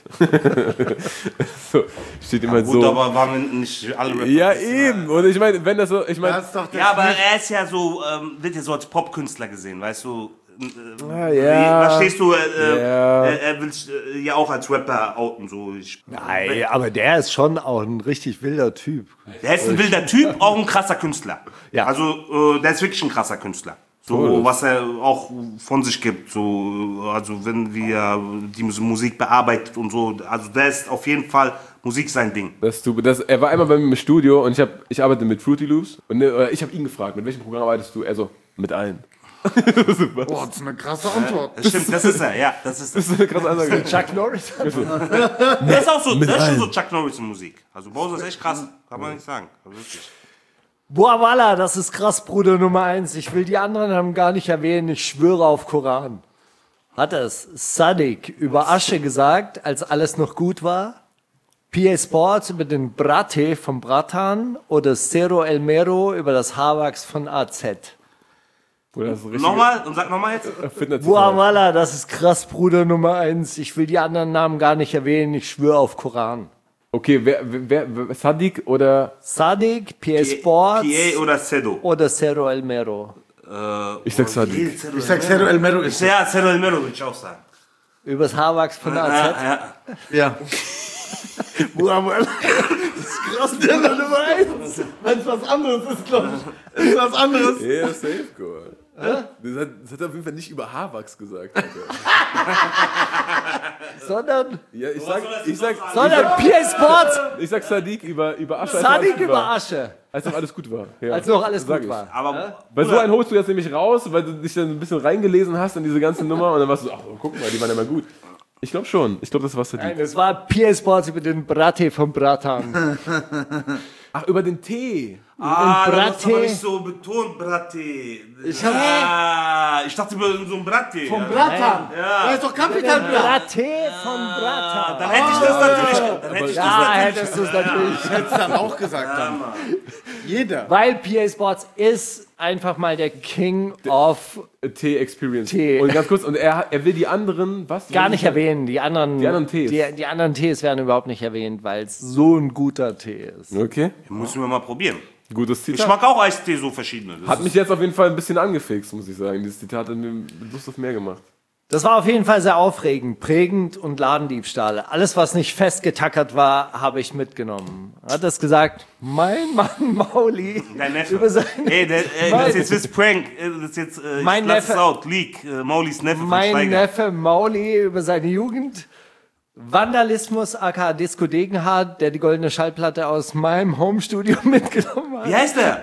So, steht immer Gut, so. aber waren wir nicht alle Rapper. Ja, eben. Und ich meine, wenn das so, ich meine, Das ist doch der Ja, aber er ist ja so, ähm, wird ja so als Popkünstler gesehen, weißt du? Äh, Ah, ja. Verstehst du? Äh, Ja. äh, er will sich äh, ja auch als Rapper outen. So. Ich, Nein, aber der ist schon auch ein richtig wilder Typ. Der ist ein wilder Typ, auch ein krasser Künstler. Ja. Also, äh, der ist wirklich ein krasser Künstler. So, Cool. was er auch von sich gibt. So, also, wenn wir die Musik bearbeitet und so. Also, der ist auf jeden Fall Musik sein Ding. das, du, das, er war einmal bei mir im Studio und ich, hab, ich arbeite mit Fruity Loops. Und ne, oder ich habe ihn gefragt, mit welchem Programm arbeitest du? Er so, mit allen. Boah, das ist eine krasse Antwort. Das stimmt, das ist er, ja. Das ist, Das ist eine krasse Ansage. Chuck Norris? das ist auch so, das ist schon so Chuck Norris in Musik. Also, Bowser ist echt krass. Kann man nicht sagen. Also, wirklich. Boah, Walla, das ist krass, Bruder Nummer eins. Ich will die anderen haben gar nicht erwähnen. Ich schwöre auf Koran. Hat es Sadik über Asche gesagt, als alles noch gut war? P A Sports über den Brate vom Bratan oder Cero El Mero über das Haarwachs von A Z? Bruder, das ist richtig. Nochmal und sag nochmal jetzt. Boah, Walla, das ist krass, Bruder Nummer eins. Ich will die anderen Namen gar nicht erwähnen. Ich schwöre auf Koran. Okay, wer, wer, wer Sadik oder Sadik, P A Sports P A oder Sedo. oder Cero El Mero. Äh, Ich sag Sadiq. Gil, Cerro Ich sag Cerro El Mero Ich ist. sag, ja, Cerro El Mero würde ich auch sagen. Übers Haarwachs von der A Z. Ja, ja. Ja. Das ist krass, der Nummer eins. Wenn es was anderes ist, glaube ich. Ist was anderes. Ja, safe, Goal. Das hat, das hat er auf jeden Fall nicht über Haarwachs gesagt. Alter. Sondern, Ja, ich sag, ich sag, ich sondern sag, P A Sports. ich sag Sadiq über, über Asche, als Sadiq noch alles gut über war. Asche. Als noch alles gut war. Ja. Als noch alles Sag gut ich. war. Aber Bei so einem holst du jetzt nämlich raus, weil du dich dann ein bisschen reingelesen hast in diese ganze Nummer und dann warst du so, ach, guck mal, die waren ja mal gut. Ich glaube schon. Ich glaube, das war Sadiq. Nein, das war P A Sports über den Bratte vom Bratan. Ach, über den Tee. Ah, Und das hast du aber Bratte. nicht so betont, Bratte. Ich hab- ah, ich dachte über so ein Bratte. Vom Bratan. Ja. Er ist doch Kapitan Brat. Bratte vom Bratan. Dann hätte ich das natürlich. Dann hätte ich das Ja, natürlich. hättest du es natürlich. Hättest du dann auch gesagt dann. Jeder. Weil P A Sports ist einfach mal der King of Tee-Experience. Tee. Und ganz kurz, und er, er will die anderen, was? gar nicht erwähnen. Die anderen, Die anderen Tees. Die, die anderen Tees werden überhaupt nicht erwähnt, weil es so ein guter Tee ist. Okay, Müssen wir mal probieren. gutes Ich Zitat. mag auch Eistee so verschiedene. Das Hat mich jetzt auf jeden Fall ein bisschen angefixt, muss ich sagen. Dieses Zitat hat mir Lust auf mehr gemacht. Das war auf jeden Fall sehr aufregend, prägend und Ladendiebstahl. Alles, was nicht festgetackert war, habe ich mitgenommen. Hat das gesagt, mein Mann Mauli. Dein Neffe. Über sein, Ey, der, ey, das ist jetzt Prank. Äh, Das ist jetzt, äh, Mein ich lass es Neffe. out. Leak. Äh, Maulis Neffe von mein Steiger. Neffe Mauli über seine Jugend. Vandalismus aka Disco Degenhardt, der die goldene Schallplatte aus meinem Homestudio mitgenommen hat. Wie heißt der?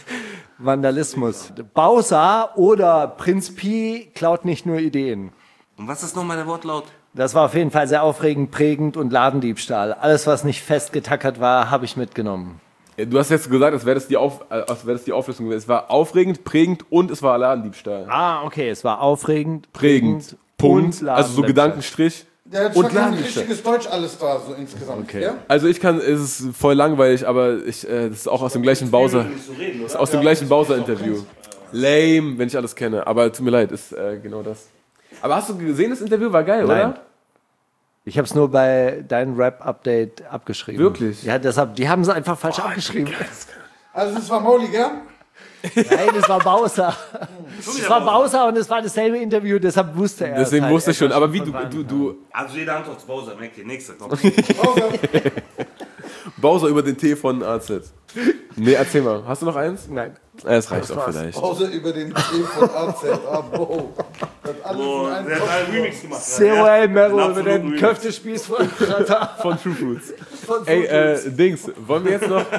Vandalismus. Bowser oder Prinz Pi klaut nicht nur Ideen. Und was ist nochmal der Wortlaut? Das war auf jeden Fall sehr aufregend, prägend und Ladendiebstahl. Alles, was nicht festgetackert war, habe ich mitgenommen. Ja, du hast jetzt gesagt, als wäre das, die Auf, äh, als wäre das die Auflösung gewesen. Es war aufregend, prägend und es war Ladendiebstahl. Ah, okay, es war aufregend, Prägend, Punkt, also so Gedankenstrich. Der hat Und schon kein Ladendiebstahl. richtiges Deutsch alles da, so insgesamt. Okay. Ja? Also ich kann, es ist voll langweilig, aber ich, äh, das ist auch aus dem gleichen Bowser, das ist aus dem gleichen Bowser-Interview. Lame, wenn ich alles kenne, aber tut mir leid, ist äh, genau das. Aber hast du gesehen, das Interview war geil, Nein. oder? Ich habe es nur bei deinem Rap-Update abgeschrieben. Wirklich? Ja, deshalb, die haben es einfach falsch abgeschrieben. Also es war Mauli, gell? Nein, es war Bowser. Es war Bowser und es war dasselbe Interview, deshalb wusste er es Deswegen halt. wusste ich schon, Er aber war wie von du, Anfang du, an. du, Also jeder Antwort zu Bowser. Merkt ihr, nächste. Komm. Bowser über den Tee von A Z. Nee, erzähl mal, hast du noch eins? Nein. Es reicht auch vielleicht. Pause über den Team von A Z. Ah, Bro. Das hat alles Oh, in einem der hat einen Remix gemacht. Zero El Mero Einen über den absoluten Köftespieß von Rata. Von True Fruits. Von Ey, äh, Dings, wollen wir jetzt noch?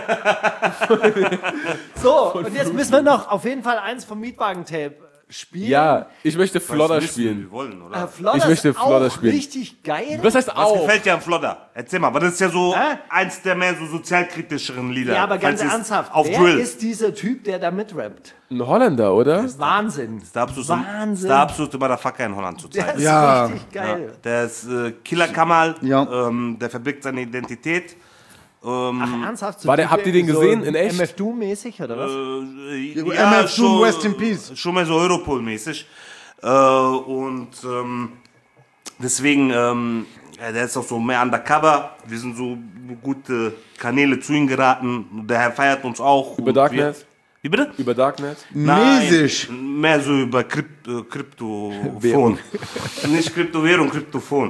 So, und jetzt müssen wir noch auf jeden Fall eins vom Mietwagen-Tape spielen. Ja, ich möchte Flodder Müssen spielen. Wir wollen, oder? Äh, Flodder Ich möchte ist Flodder auch spielen. richtig geil. Was heißt Was auch? gefällt dir am Flodder? Erzähl mal, weil das ist ja so Hä? eins der mehr so sozialkritischeren Lieder. Ja, aber ganz Falls ihr's ernsthaft, Auf wer Drill. ist dieser Typ, der da mitrappt? Ein Holländer, oder? Wahnsinn. der absolute, Wahnsinn. der absolute Motherfucker in Holland zurzeit. Der ist Ja. richtig geil. Der ist äh, Killer Kamal, Ja. ähm, der verbirgt seine Identität. Ähm, Ach, ernsthaft? So War der- Typ, habt ihr den so gesehen in echt? M F Doom-mäßig, oder was? äh, M ja, F Doom, Rest in Peace. Schon mal so Europol-mäßig. Äh, und ähm, deswegen, ähm, ja, der ist auch so mehr undercover. Wir sind so gute Kanäle zu ihm geraten. Der Herr feiert uns auch. Über Und Darknet? Wir, wie bitte? Über Darknet? Mäßig. Nein, mehr so über Krypt, äh, Kryptophon. Nicht Kryptowährung, Kryptophon.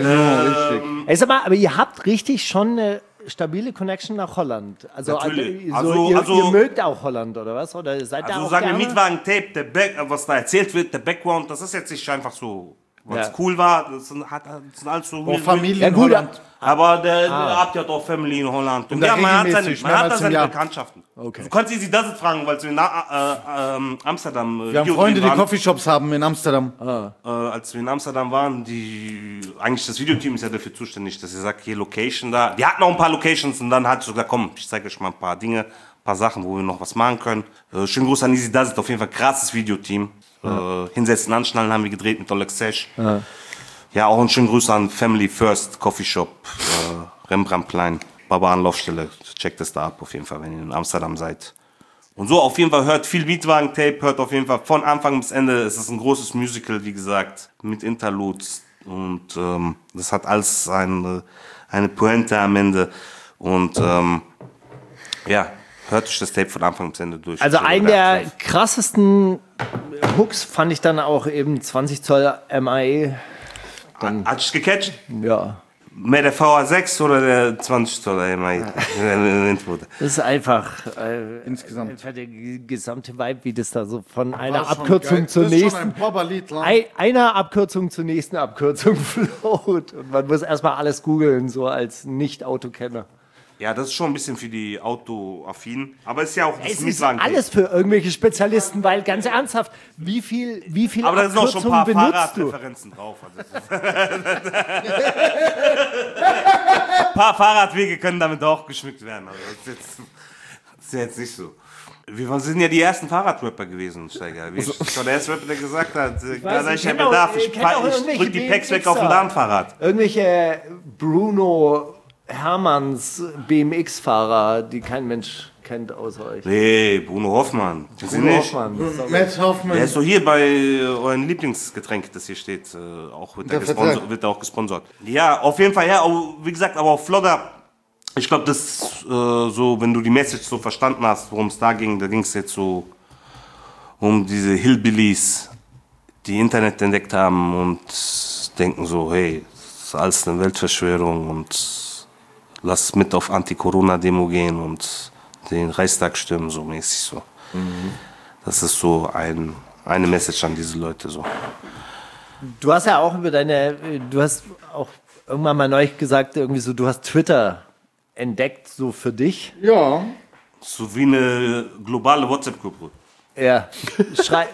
Ey, sag mal, aber ihr habt richtig schon eine stabile Connection nach Holland. Also, Natürlich. so, Also- ihr, also- ihr mögt auch Holland, oder was? Oder seid ihr Also auch sagen wir gerne? Mietwagen-Tape, der Back, äh, was da erzählt wird, der Background, das ist jetzt nicht einfach so, weil es Ja. cool war. Das sind, hat, das sind alles so Oh, real- Familie Ja, in gut, Holland. Aber der, der habt ja auch Family in Holland. Und da ja, man hat seine, regelmäßig, man hat da mehrmals im seine Jahr. Bekanntschaften. Okay. Du kannst sie das fragen, weil wir in äh, ähm, Amsterdam äh, Wir haben Video Freunde, die waren. Coffeeshops haben in Amsterdam. Äh, als wir in Amsterdam waren, die eigentlich das Videoteam ist ja dafür zuständig, dass ihr sagt, hier Location da. Die hatten auch ein paar Locations und dann hat sie so gesagt, komm, ich zeige euch mal ein paar Dinge, ein paar Sachen, wo wir noch was machen können. Äh, schönen Gruß an Easy Does It, auf jeden Fall krasses Videoteam. Ja. Äh, Hinsetzen, Anschnallen haben wir gedreht mit Oleg Sesh. Ja. ja, auch einen schönen Gruß an Family First Coffeeshop, äh, Rembrandtplein, Baba Anlaufstelle. Checkt es da ab, auf jeden Fall, wenn ihr in Amsterdam seid. Und so, auf jeden Fall hört viel Mietwagen-Tape, hört auf jeden Fall von Anfang bis Ende. Es ist ein großes Musical, wie gesagt, mit Interludes. Und ähm, das hat alles eine, eine Pointe am Ende. Und ähm, ja, hört euch das Tape von Anfang bis Ende durch. Also ein der krassesten Hooks fand ich dann auch eben zwanzig Zoll M A E. Dann hat dich gecatcht? Ja. Mehr der V A sechs oder der zwanzig Zoll M A E? Das ist einfach äh, Insgesamt. einfach der g- gesamte Vibe, wie das da so von einer War schon Abkürzung geil. zur Das ist schon nächsten. ein Popperlied, la. Ei- einer Abkürzung zur nächsten Abkürzung float. Und man muss erstmal alles googeln, so als Nicht-Autokenner. Ja, das ist schon ein bisschen für die Autoaffinen. Aber es ist ja auch das Es ist Mietwagen. alles für irgendwelche Spezialisten, weil ganz ernsthaft, wie viel, wie viel Aber da sind auch schon ein Abkürzungen paar benutzt du? Fahrradreferenzen drauf. Also ein paar Fahrradwege können damit auch geschmückt werden. Also das, ist jetzt, das ist ja jetzt nicht so. Wir sind ja die ersten Fahrradrapper gewesen, Steiger. Ich war der erste Rapper, der gesagt hat, da weiß, da ich ich kenn ja Bedarf, auch- ich, ich kenn auch fahr- ich irgendwelche drück die Packs weg auf dem B M Xer. Darmfahrrad. Irgendwelche Bruno Hermanns B M X-Fahrer, die kein Mensch kennt außer euch. Nee, Bruno Hoffmann. Das ist Bruno nicht. Hoffmann. Matt Hoffman. Der ist doch hier bei äh, eurem Lieblingsgetränk, das hier steht. Äh, auch wird, Der er gesponsert, Vertrag. wird er auch gesponsert. Ja, auf jeden Fall, ja, aber, wie gesagt, aber auf Flodder. Ich glaube, das ist äh, so, wenn du die Message so verstanden hast, worum es da ging, da ging es jetzt so um diese Hillbillies, die Internet entdeckt haben und denken so, hey, das ist alles eine Weltverschwörung und lass mit auf Anti-Corona-Demo gehen und den Reichstag stürmen, so mäßig so. Das ist so ein, eine Message an diese Leute so. Du hast ja auch über deine, du hast auch irgendwann mal neulich gesagt, irgendwie so, du hast Twitter entdeckt, so für dich. Ja. So wie eine globale WhatsApp-Gruppe. Ja. Schrei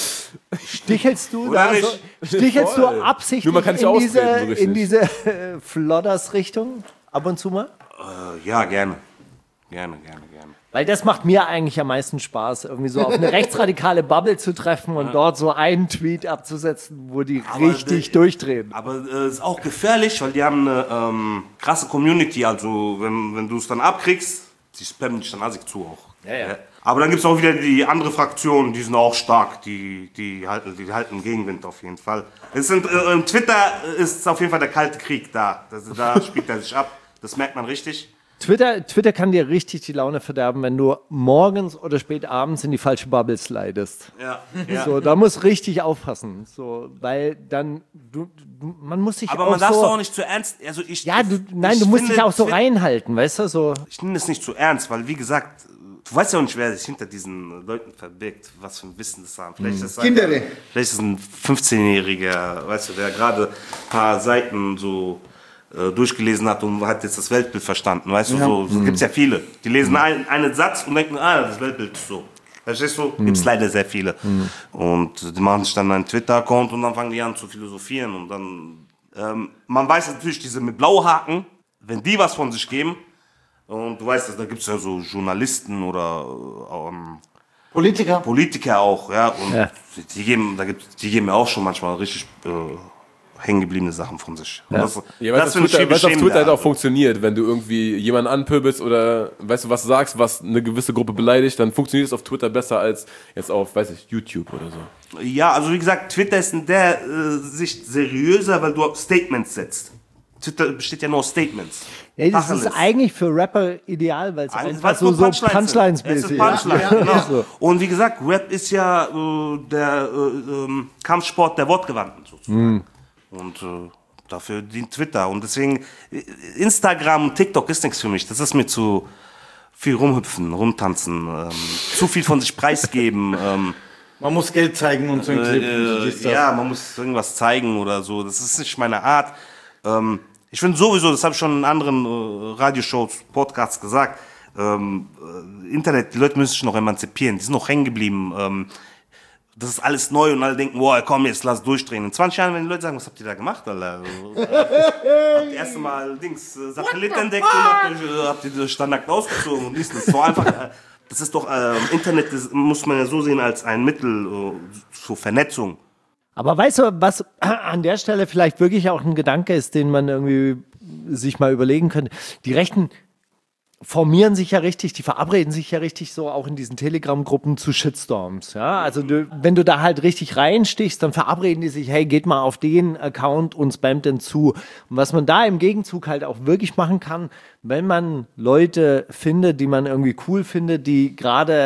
Stichelst du Oder da nicht? so, stichelst Voll. du absichtlich Nur man kann nicht in diese, austreten, so richtig. in diese äh, Flodders-Richtung ab und zu mal? Äh, ja, gerne. Gerne, gerne, gerne. Weil das macht mir eigentlich am meisten Spaß, irgendwie so auf eine rechtsradikale Bubble zu treffen und dort so einen Tweet abzusetzen, wo die Aber richtig die- durchdrehen. Aber es äh, ist auch gefährlich, weil die haben eine ähm, krasse Community. Also, wenn, wenn du es dann abkriegst, die spammen dich dann assig zu auch. Ja, ja. Aber dann gibt es auch wieder die andere Fraktion, die sind auch stark, die, die, halten, die halten Gegenwind auf jeden Fall. Es sind, äh, im Twitter ist auf jeden Fall der kalte Krieg da. Das, da spielt er sich ab. Das merkt man richtig. Twitter, Twitter kann dir richtig die Laune verderben, wenn du morgens oder spät abends in die falsche Bubble slidest. Ja, ja. So, da muss richtig aufpassen, so, weil dann du, du man muss sich Aber auch man darf es so, auch nicht zu ernst. Also ich, ja, du, nein, ich du musst dich finde, auch so Twi- reinhalten, weißt du, so. Ich nehme das nicht zu ernst, weil wie gesagt, du weißt ja auch nicht, wer sich hinter diesen Leuten verbirgt, was für ein Wissen das haben. Vielleicht ist es Kinder. einfach- Vielleicht ist es ein fünfzehnjähriger, weißt du, der gerade ein paar Seiten so äh, durchgelesen hat und hat jetzt das Weltbild verstanden, weißt du, so, so gibt's ja viele. Die lesen einen, einen Satz und denken, ah, das Weltbild ist so. Verstehst du? Gibt's leider sehr viele. Und die machen sich dann einen Twitter-Account und dann fangen die an zu philosophieren und dann, ähm, man weiß natürlich, diese mit Blauhaken, wenn die was von sich geben, und du weißt, da gibt es ja so Journalisten oder ähm, Politiker. Politiker auch, ja. Und Ja. Die, geben, da gibt's, die geben ja auch schon manchmal richtig äh, hängengebliebene Sachen von sich. Und das, Ja, weil das auf finde ich Twitter, viel weil's auf beschämender. Twitter halt auch funktioniert, wenn du irgendwie jemanden anpöbelst oder weißt du was sagst, was eine gewisse Gruppe beleidigt, dann funktioniert es auf Twitter besser als jetzt auf, weiß ich, YouTube oder so. Ja, also wie gesagt, Twitter ist in der äh, Sicht seriöser, weil du auf Statements setzt. Twitter besteht ja nur aus Statements. Ja, das ist Tacheles. eigentlich für Rapper ideal, weil es Eigentlich, einfach weil's so, nur so Punchlines sind. Punchlines-mäßig Es ist Punchline, ist. genau. So. Und wie gesagt, Rap ist ja äh, der äh, ähm, Kampfsport der Wortgewandten sozusagen. Und äh, dafür dient Twitter. Und deswegen, äh, Instagram, TikTok ist nichts für mich. Das ist mir zu viel rumhüpfen, rumtanzen, ähm, zu viel von sich preisgeben. ähm, Man muss Geld zeigen und so ein Clip. und so äh, dies, das. ja, man muss irgendwas zeigen oder so. Das ist nicht meine Art. Ähm, ich finde sowieso, das habe ich schon in anderen äh, Radioshows, Podcasts gesagt, ähm, äh, Internet, die Leute müssen sich noch emanzipieren. Die sind noch hängen geblieben. Ähm, das ist alles neu und alle denken, boah, komm, jetzt lass durchdrehen. In zwanzig Jahren, wenn die Leute sagen, was habt ihr da gemacht, Alter? Habt ihr erst mal Dings, äh, Satellit entdeckt und habt, euch, äh, habt ihr das Standard ausgezogen und dies, das war einfach, äh, das ist doch, äh, Internet, das muss man ja so sehen als ein Mittel äh, zur Vernetzung. Aber weißt du, was an der Stelle vielleicht wirklich auch ein Gedanke ist, den man irgendwie sich mal überlegen könnte? Die Rechten formieren sich ja richtig, die verabreden sich ja richtig so auch in diesen Telegram-Gruppen zu Shitstorms. Ja? Also du, wenn du da halt richtig reinstichst, dann verabreden die sich, hey, geht mal auf den Account und spammt den zu. Und was man da im Gegenzug halt auch wirklich machen kann, wenn man Leute findet, die man irgendwie cool findet, die gerade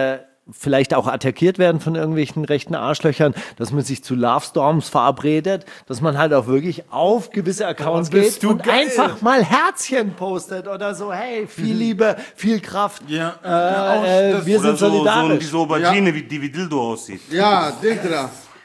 vielleicht auch attackiert werden von irgendwelchen rechten Arschlöchern, dass man sich zu Love Storms verabredet, dass man halt auch wirklich auf gewisse Accounts geht und geil. einfach mal Herzchen postet oder so, hey, viel Liebe, viel Kraft, Ja. äh, Ja, äh, das- wir Oder sind so, so solidarisch. diese Aubergine, wie die wie Dildo aussieht. Ja, Digga.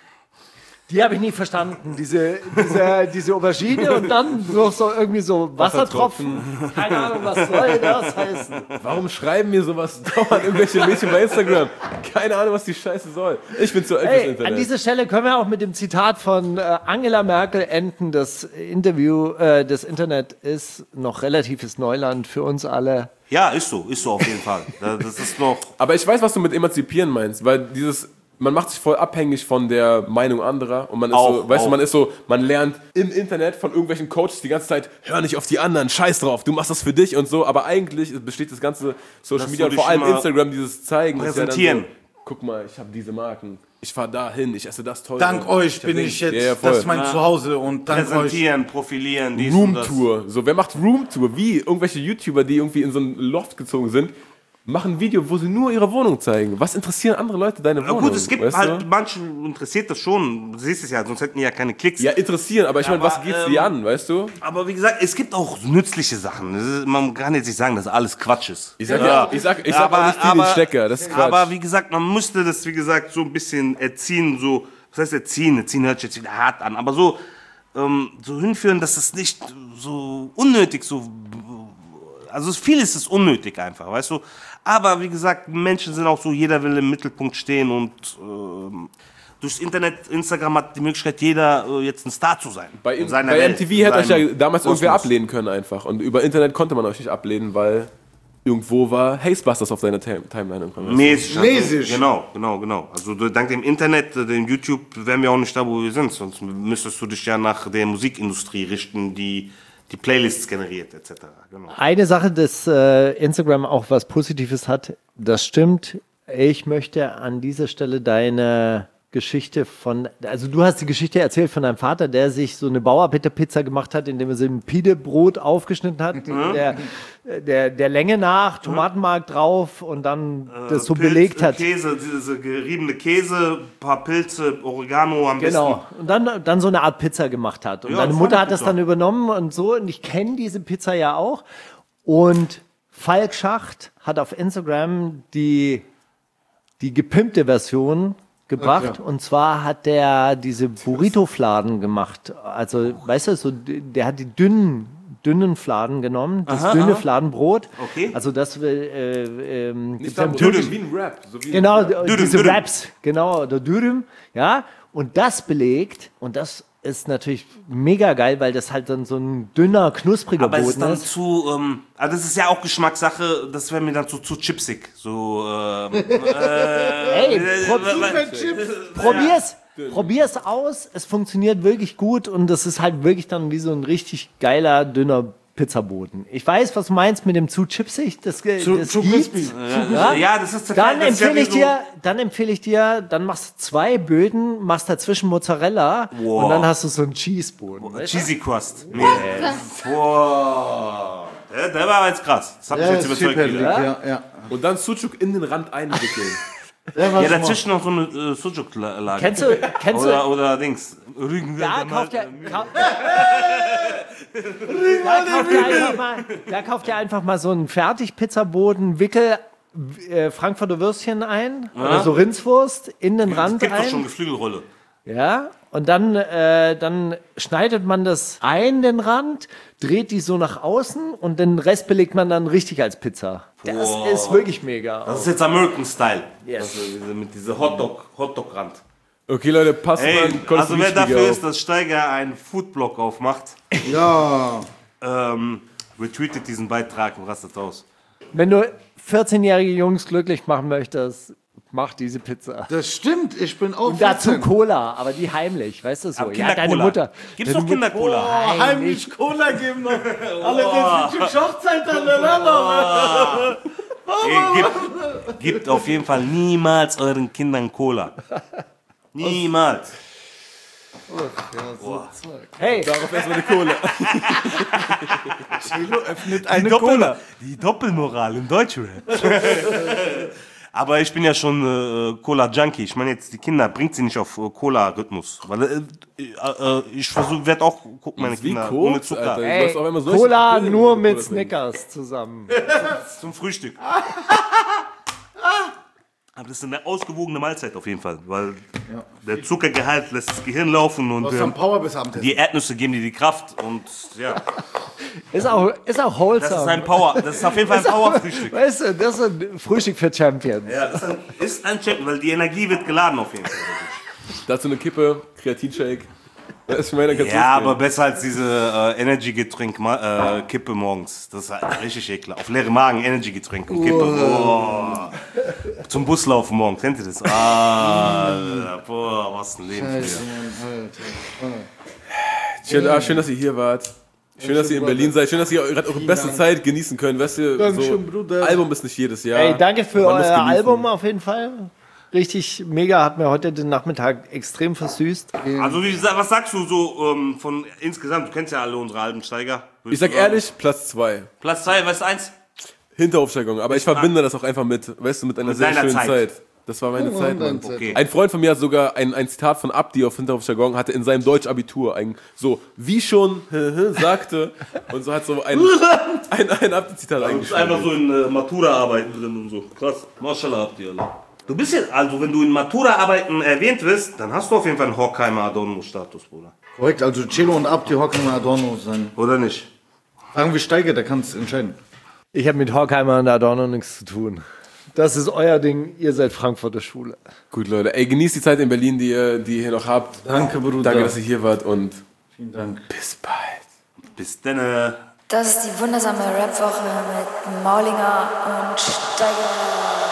Die habe ich nie verstanden, diese, diese, diese Aubergine und dann noch so irgendwie so Wassertropfen. Keine Ahnung, was soll das heißen? Warum schreiben mir sowas dauernd irgendwelche Mädchen bei Instagram? Keine Ahnung, was die Scheiße soll. Ich bin zu alt fürs Hey, Internet. an dieser Stelle können wir auch mit dem Zitat von äh, Angela Merkel enden. Das Interview, äh, das Internet ist noch relatives Neuland für uns alle. Ja, ist so, ist so auf jeden Fall. Da- Das ist noch. Aber ich weiß, was du mit emanzipieren meinst, weil dieses, man macht sich voll abhängig von der Meinung anderer und man ist Auch, so, weißt auch. du, man ist so, man lernt im Internet von irgendwelchen Coaches die ganze Zeit, hör nicht auf die anderen, scheiß drauf, du machst das für dich und so, aber eigentlich besteht das ganze Social Dass Media du und vor dich allem immer Instagram, dieses Zeigen, ist ja dann präsentieren. so, guck mal, ich habe diese Marken, ich fahr da hin, ich esse das toll. Dank euch hab bin den- ich jetzt, Ja, ja, voll. das ist mein Zuhause und dank euch. Präsentieren, profilieren, dies und das. Roomtour. So, wer macht Roomtour? Wie? Irgendwelche YouTuber, die irgendwie in so ein Loft gezogen sind, machen ein Video, wo sie nur ihre Wohnung zeigen. Was interessieren andere Leute deine Ja, Wohnung? gut, es gibt weißt halt, du? manchen interessiert das schon, du siehst es ja, sonst hätten die ja keine Klicks. Ja, interessieren, aber ich meine, Aber, was geht's ähm, dir an, weißt du? Aber wie gesagt, es gibt auch nützliche Sachen. Das ist, man kann jetzt nicht sagen, dass alles Quatsch ist. Ich sag ja, ich sag, ich sag auch nicht viel den Stecker, das ist Quatsch. Aber wie gesagt, man müsste das, wie gesagt, so ein bisschen erziehen, so, was heißt erziehen? Erziehen hört sich jetzt wieder hart an, aber so, ähm, so hinführen, dass es nicht so unnötig, so, also vieles ist unnötig einfach, weißt du. Aber wie gesagt, Menschen sind auch so, jeder will im Mittelpunkt stehen und ähm, durchs Internet, Instagram hat die Möglichkeit, jeder äh, jetzt ein Star zu sein. Bei, In seiner bei Welt, M T V in hätte euch ja seinem damals irgendwer Kosmos. ablehnen können einfach. Und über Internet konnte man euch nicht ablehnen, weil irgendwo war Hastebusters auf deiner Tim- Timeline. und so. Mäßig. Mäßig. Genau, genau, genau. Also du- dank dem Internet, äh, dem YouTube, wären wir auch nicht da, wo wir sind. Sonst müsstest du dich ja nach der Musikindustrie richten, die die Playlists generiert, et cetera. Genau. Eine Sache, dass äh, Instagram auch was Positives hat, das stimmt. Ich möchte an dieser Stelle deine Geschichte von, also du hast die Geschichte erzählt von deinem Vater, der sich so eine Bauarbeiterpizza gemacht hat, indem er sie im Pide-Brot aufgeschnitten hat, der, der, der Länge nach, Tomatenmark drauf und dann das so Pilz, belegt äh, hat. Käse, diese geriebene Käse, paar Pilze, Oregano am Genau. besten. Und dann, dann so eine Art Pizza gemacht hat. Und Ja, deine das Mutter war hat das Pizza. dann übernommen und so. Und ich kenne diese Pizza ja auch. Und Falk Schacht hat auf Instagram die, die gepimpte Version gebracht. Und zwar hat der diese Burrito-Fladen gemacht. Also, weißt du, so, der hat die dünnen, dünnen Fladen genommen, das Aha, dünne aha. Fladenbrot. Okay. Also das äh, ähm, Nicht gibt's da, ja im Türkisch Türkischen- wie ein Rap. So wie Genau, Dürüm, diese Dürüm. Wraps, genau, der Dürüm, ja, und das belegt, und das ist natürlich mega geil, weil das halt dann so ein dünner, knuspriger Aber es ist Boden dann ist. zu, ähm, also das ist ja auch Geschmackssache, das wäre mir dann zu, zu chipsig. So, ähm, Hey, prob äh, probier's, probier's aus, es funktioniert wirklich gut und das ist halt wirklich dann wie so ein richtig geiler, dünner Pizzaboden. Ich weiß, was du meinst mit dem zu chipsig, das, Zu, das zu gibt's. crispy. Ja? ja, das ist Dann das ist ja empfehle wie ich so- dir, dann empfehle ich dir, dann machst du zwei Böden, machst dazwischen Mozzarella Wow. und dann hast du so einen Cheeseboden. weißt du? Cheesy Crust. Nee. Boah. Der, der war jetzt krass. Das hat mich Ja, jetzt ist überzeugt super, wieder. ja, ja. Und dann Sucuk in den Rand einwickeln. Ja, dazwischen noch so eine äh, Sujuk-Lage. Kennst du, kennst du, Oder, oder Dings. Rügen da kauft ihr, kau da kauft ihr einfach mal, da kauft ihr einfach mal so einen Fertig-Pizzaboden, wickel äh, Frankfurter Würstchen ein, oder so Rindswurst in den Es Rand gibt doch schon ein. Geflügelrolle. Ja, und dann, äh, dann schneidet man das ein, den Rand, dreht die so nach außen und den Rest belegt man dann richtig als Pizza. Das Boah. ist wirklich mega. Das ist jetzt American Style. Yes. Also diese, mit diesem Hotdog, Hotdog-Rand. Okay, Leute, passt Ey, mal. also wer dafür ist, dass Steiger einen Foodblog aufmacht, Ja. ähm, retweetet diesen Beitrag und rastet aus. Wenn du vierzehnjährige Jungs glücklich machen möchtest, mach diese Pizza. Das stimmt, ich bin auch Und dazu vierzehn. Cola, aber die heimlich, weißt du so. Aber Ja, deine Kindercola. Mutter. Gibt's deine doch Mut- Kindercola? Nein, Heimlich Cola geben noch. Alle das sind Hochzeit aneinander. Ey, gibt, gibt auf jeden Fall niemals euren Kindern Cola. Niemals. Hey, Darauf erstmal eine Kohle. Die, Doppel, die Doppelmoral im Deutschrap. Aber ich bin ja schon äh, Cola-Junkie. Ich meine jetzt, die Kinder bringt sie nicht auf äh, Cola-Rhythmus. Weil äh, äh, ich versuche, werde auch gucken, meine Wie Kinder Koks, ohne Zucker. Alter. Du Ey, hast auf einmal solche Cola Pillen, nur die mit Cola trinken. Snickers zusammen. Zum Frühstück. Aber das ist eine ausgewogene Mahlzeit auf jeden Fall, weil der Zuckergehalt lässt das Gehirn laufen und Du hast äh, dann Power bis Abendessen. die Erdnüsse geben dir die Kraft und ja, Ist auch, ist auch das wholesome. ist ein Power, das ist auf jeden Fall ein Power-Frühstück. Weißt du, das ist ein Frühstück für Champions. Ja, das ist ein, ist ein Champion, weil die Energie wird geladen auf jeden Fall. Dazu eine Kippe, Kreatinshake. Das ist meine ganze Ja, aber besser als diese äh, Energy-Getränk äh, Kippe morgens. Das ist halt richtig ekelhaft. Auf leere Magen Energy-Getränk und Kippe. Oh. Zum Buslaufen morgens. Kennt ihr das? Ah, boah, was ein Leben früher. Schön, ah, schön, dass ihr hier wart. Schön, dass ihr in Berlin seid. Schön, dass ihr gerade eure beste Zeit genießen könnt. Weißt du, so Dankeschön, Bruder. Album ist nicht jedes Jahr. Ey, danke für Man muss euer genießen. Album auf jeden Fall. Richtig mega, hat mir heute den Nachmittag extrem versüßt. Also, wie, was sagst du so ähm, von insgesamt? Du kennst ja alle unsere Alben, Steiger. Ich sag ehrlich, Platz zwei. Platz zwei, weißt du eins? Hinteraufsteigung. Aber ich verbinde das auch einfach mit, weißt du, mit einer Mit sehr deiner schönen Zeit. Zeit. Das war meine Oh, Zeit, deine Mann. Zeit. Okay. Ein Freund von mir hat sogar ein, ein Zitat von Abdi auf Hinteraufsteigung, hatte in seinem Deutsch-Abitur ein, so, wie schon sagte, und so hat so ein, ein, ein Abdi-Zitat Du bist eingeschrieben. einfach so in äh, Matura-Arbeiten drin und so. Krass. Maschallah habt ihr alle. Du bist jetzt, also wenn du in Matura-Arbeiten erwähnt wirst, dann hast du auf jeden Fall einen Horkheimer Adorno-Status, Bruder. Korrekt, also Cello und Abdi hocken Adorno sein. Oder nicht? Fragen wir Steiger, der kann es entscheiden. Ich habe mit Horkheimer und Adorno nichts zu tun. Das ist euer Ding, ihr seid Frankfurter Schule. Gut, Leute. Ey, genießt die Zeit in Berlin, die ihr, die ihr hier noch habt. Danke, Bruder. Danke, dass ihr hier wart und Vielen Dank. bis bald. Bis dann. Äh Das ist die wundersame Rap-Woche mit Maulinger und Steiger.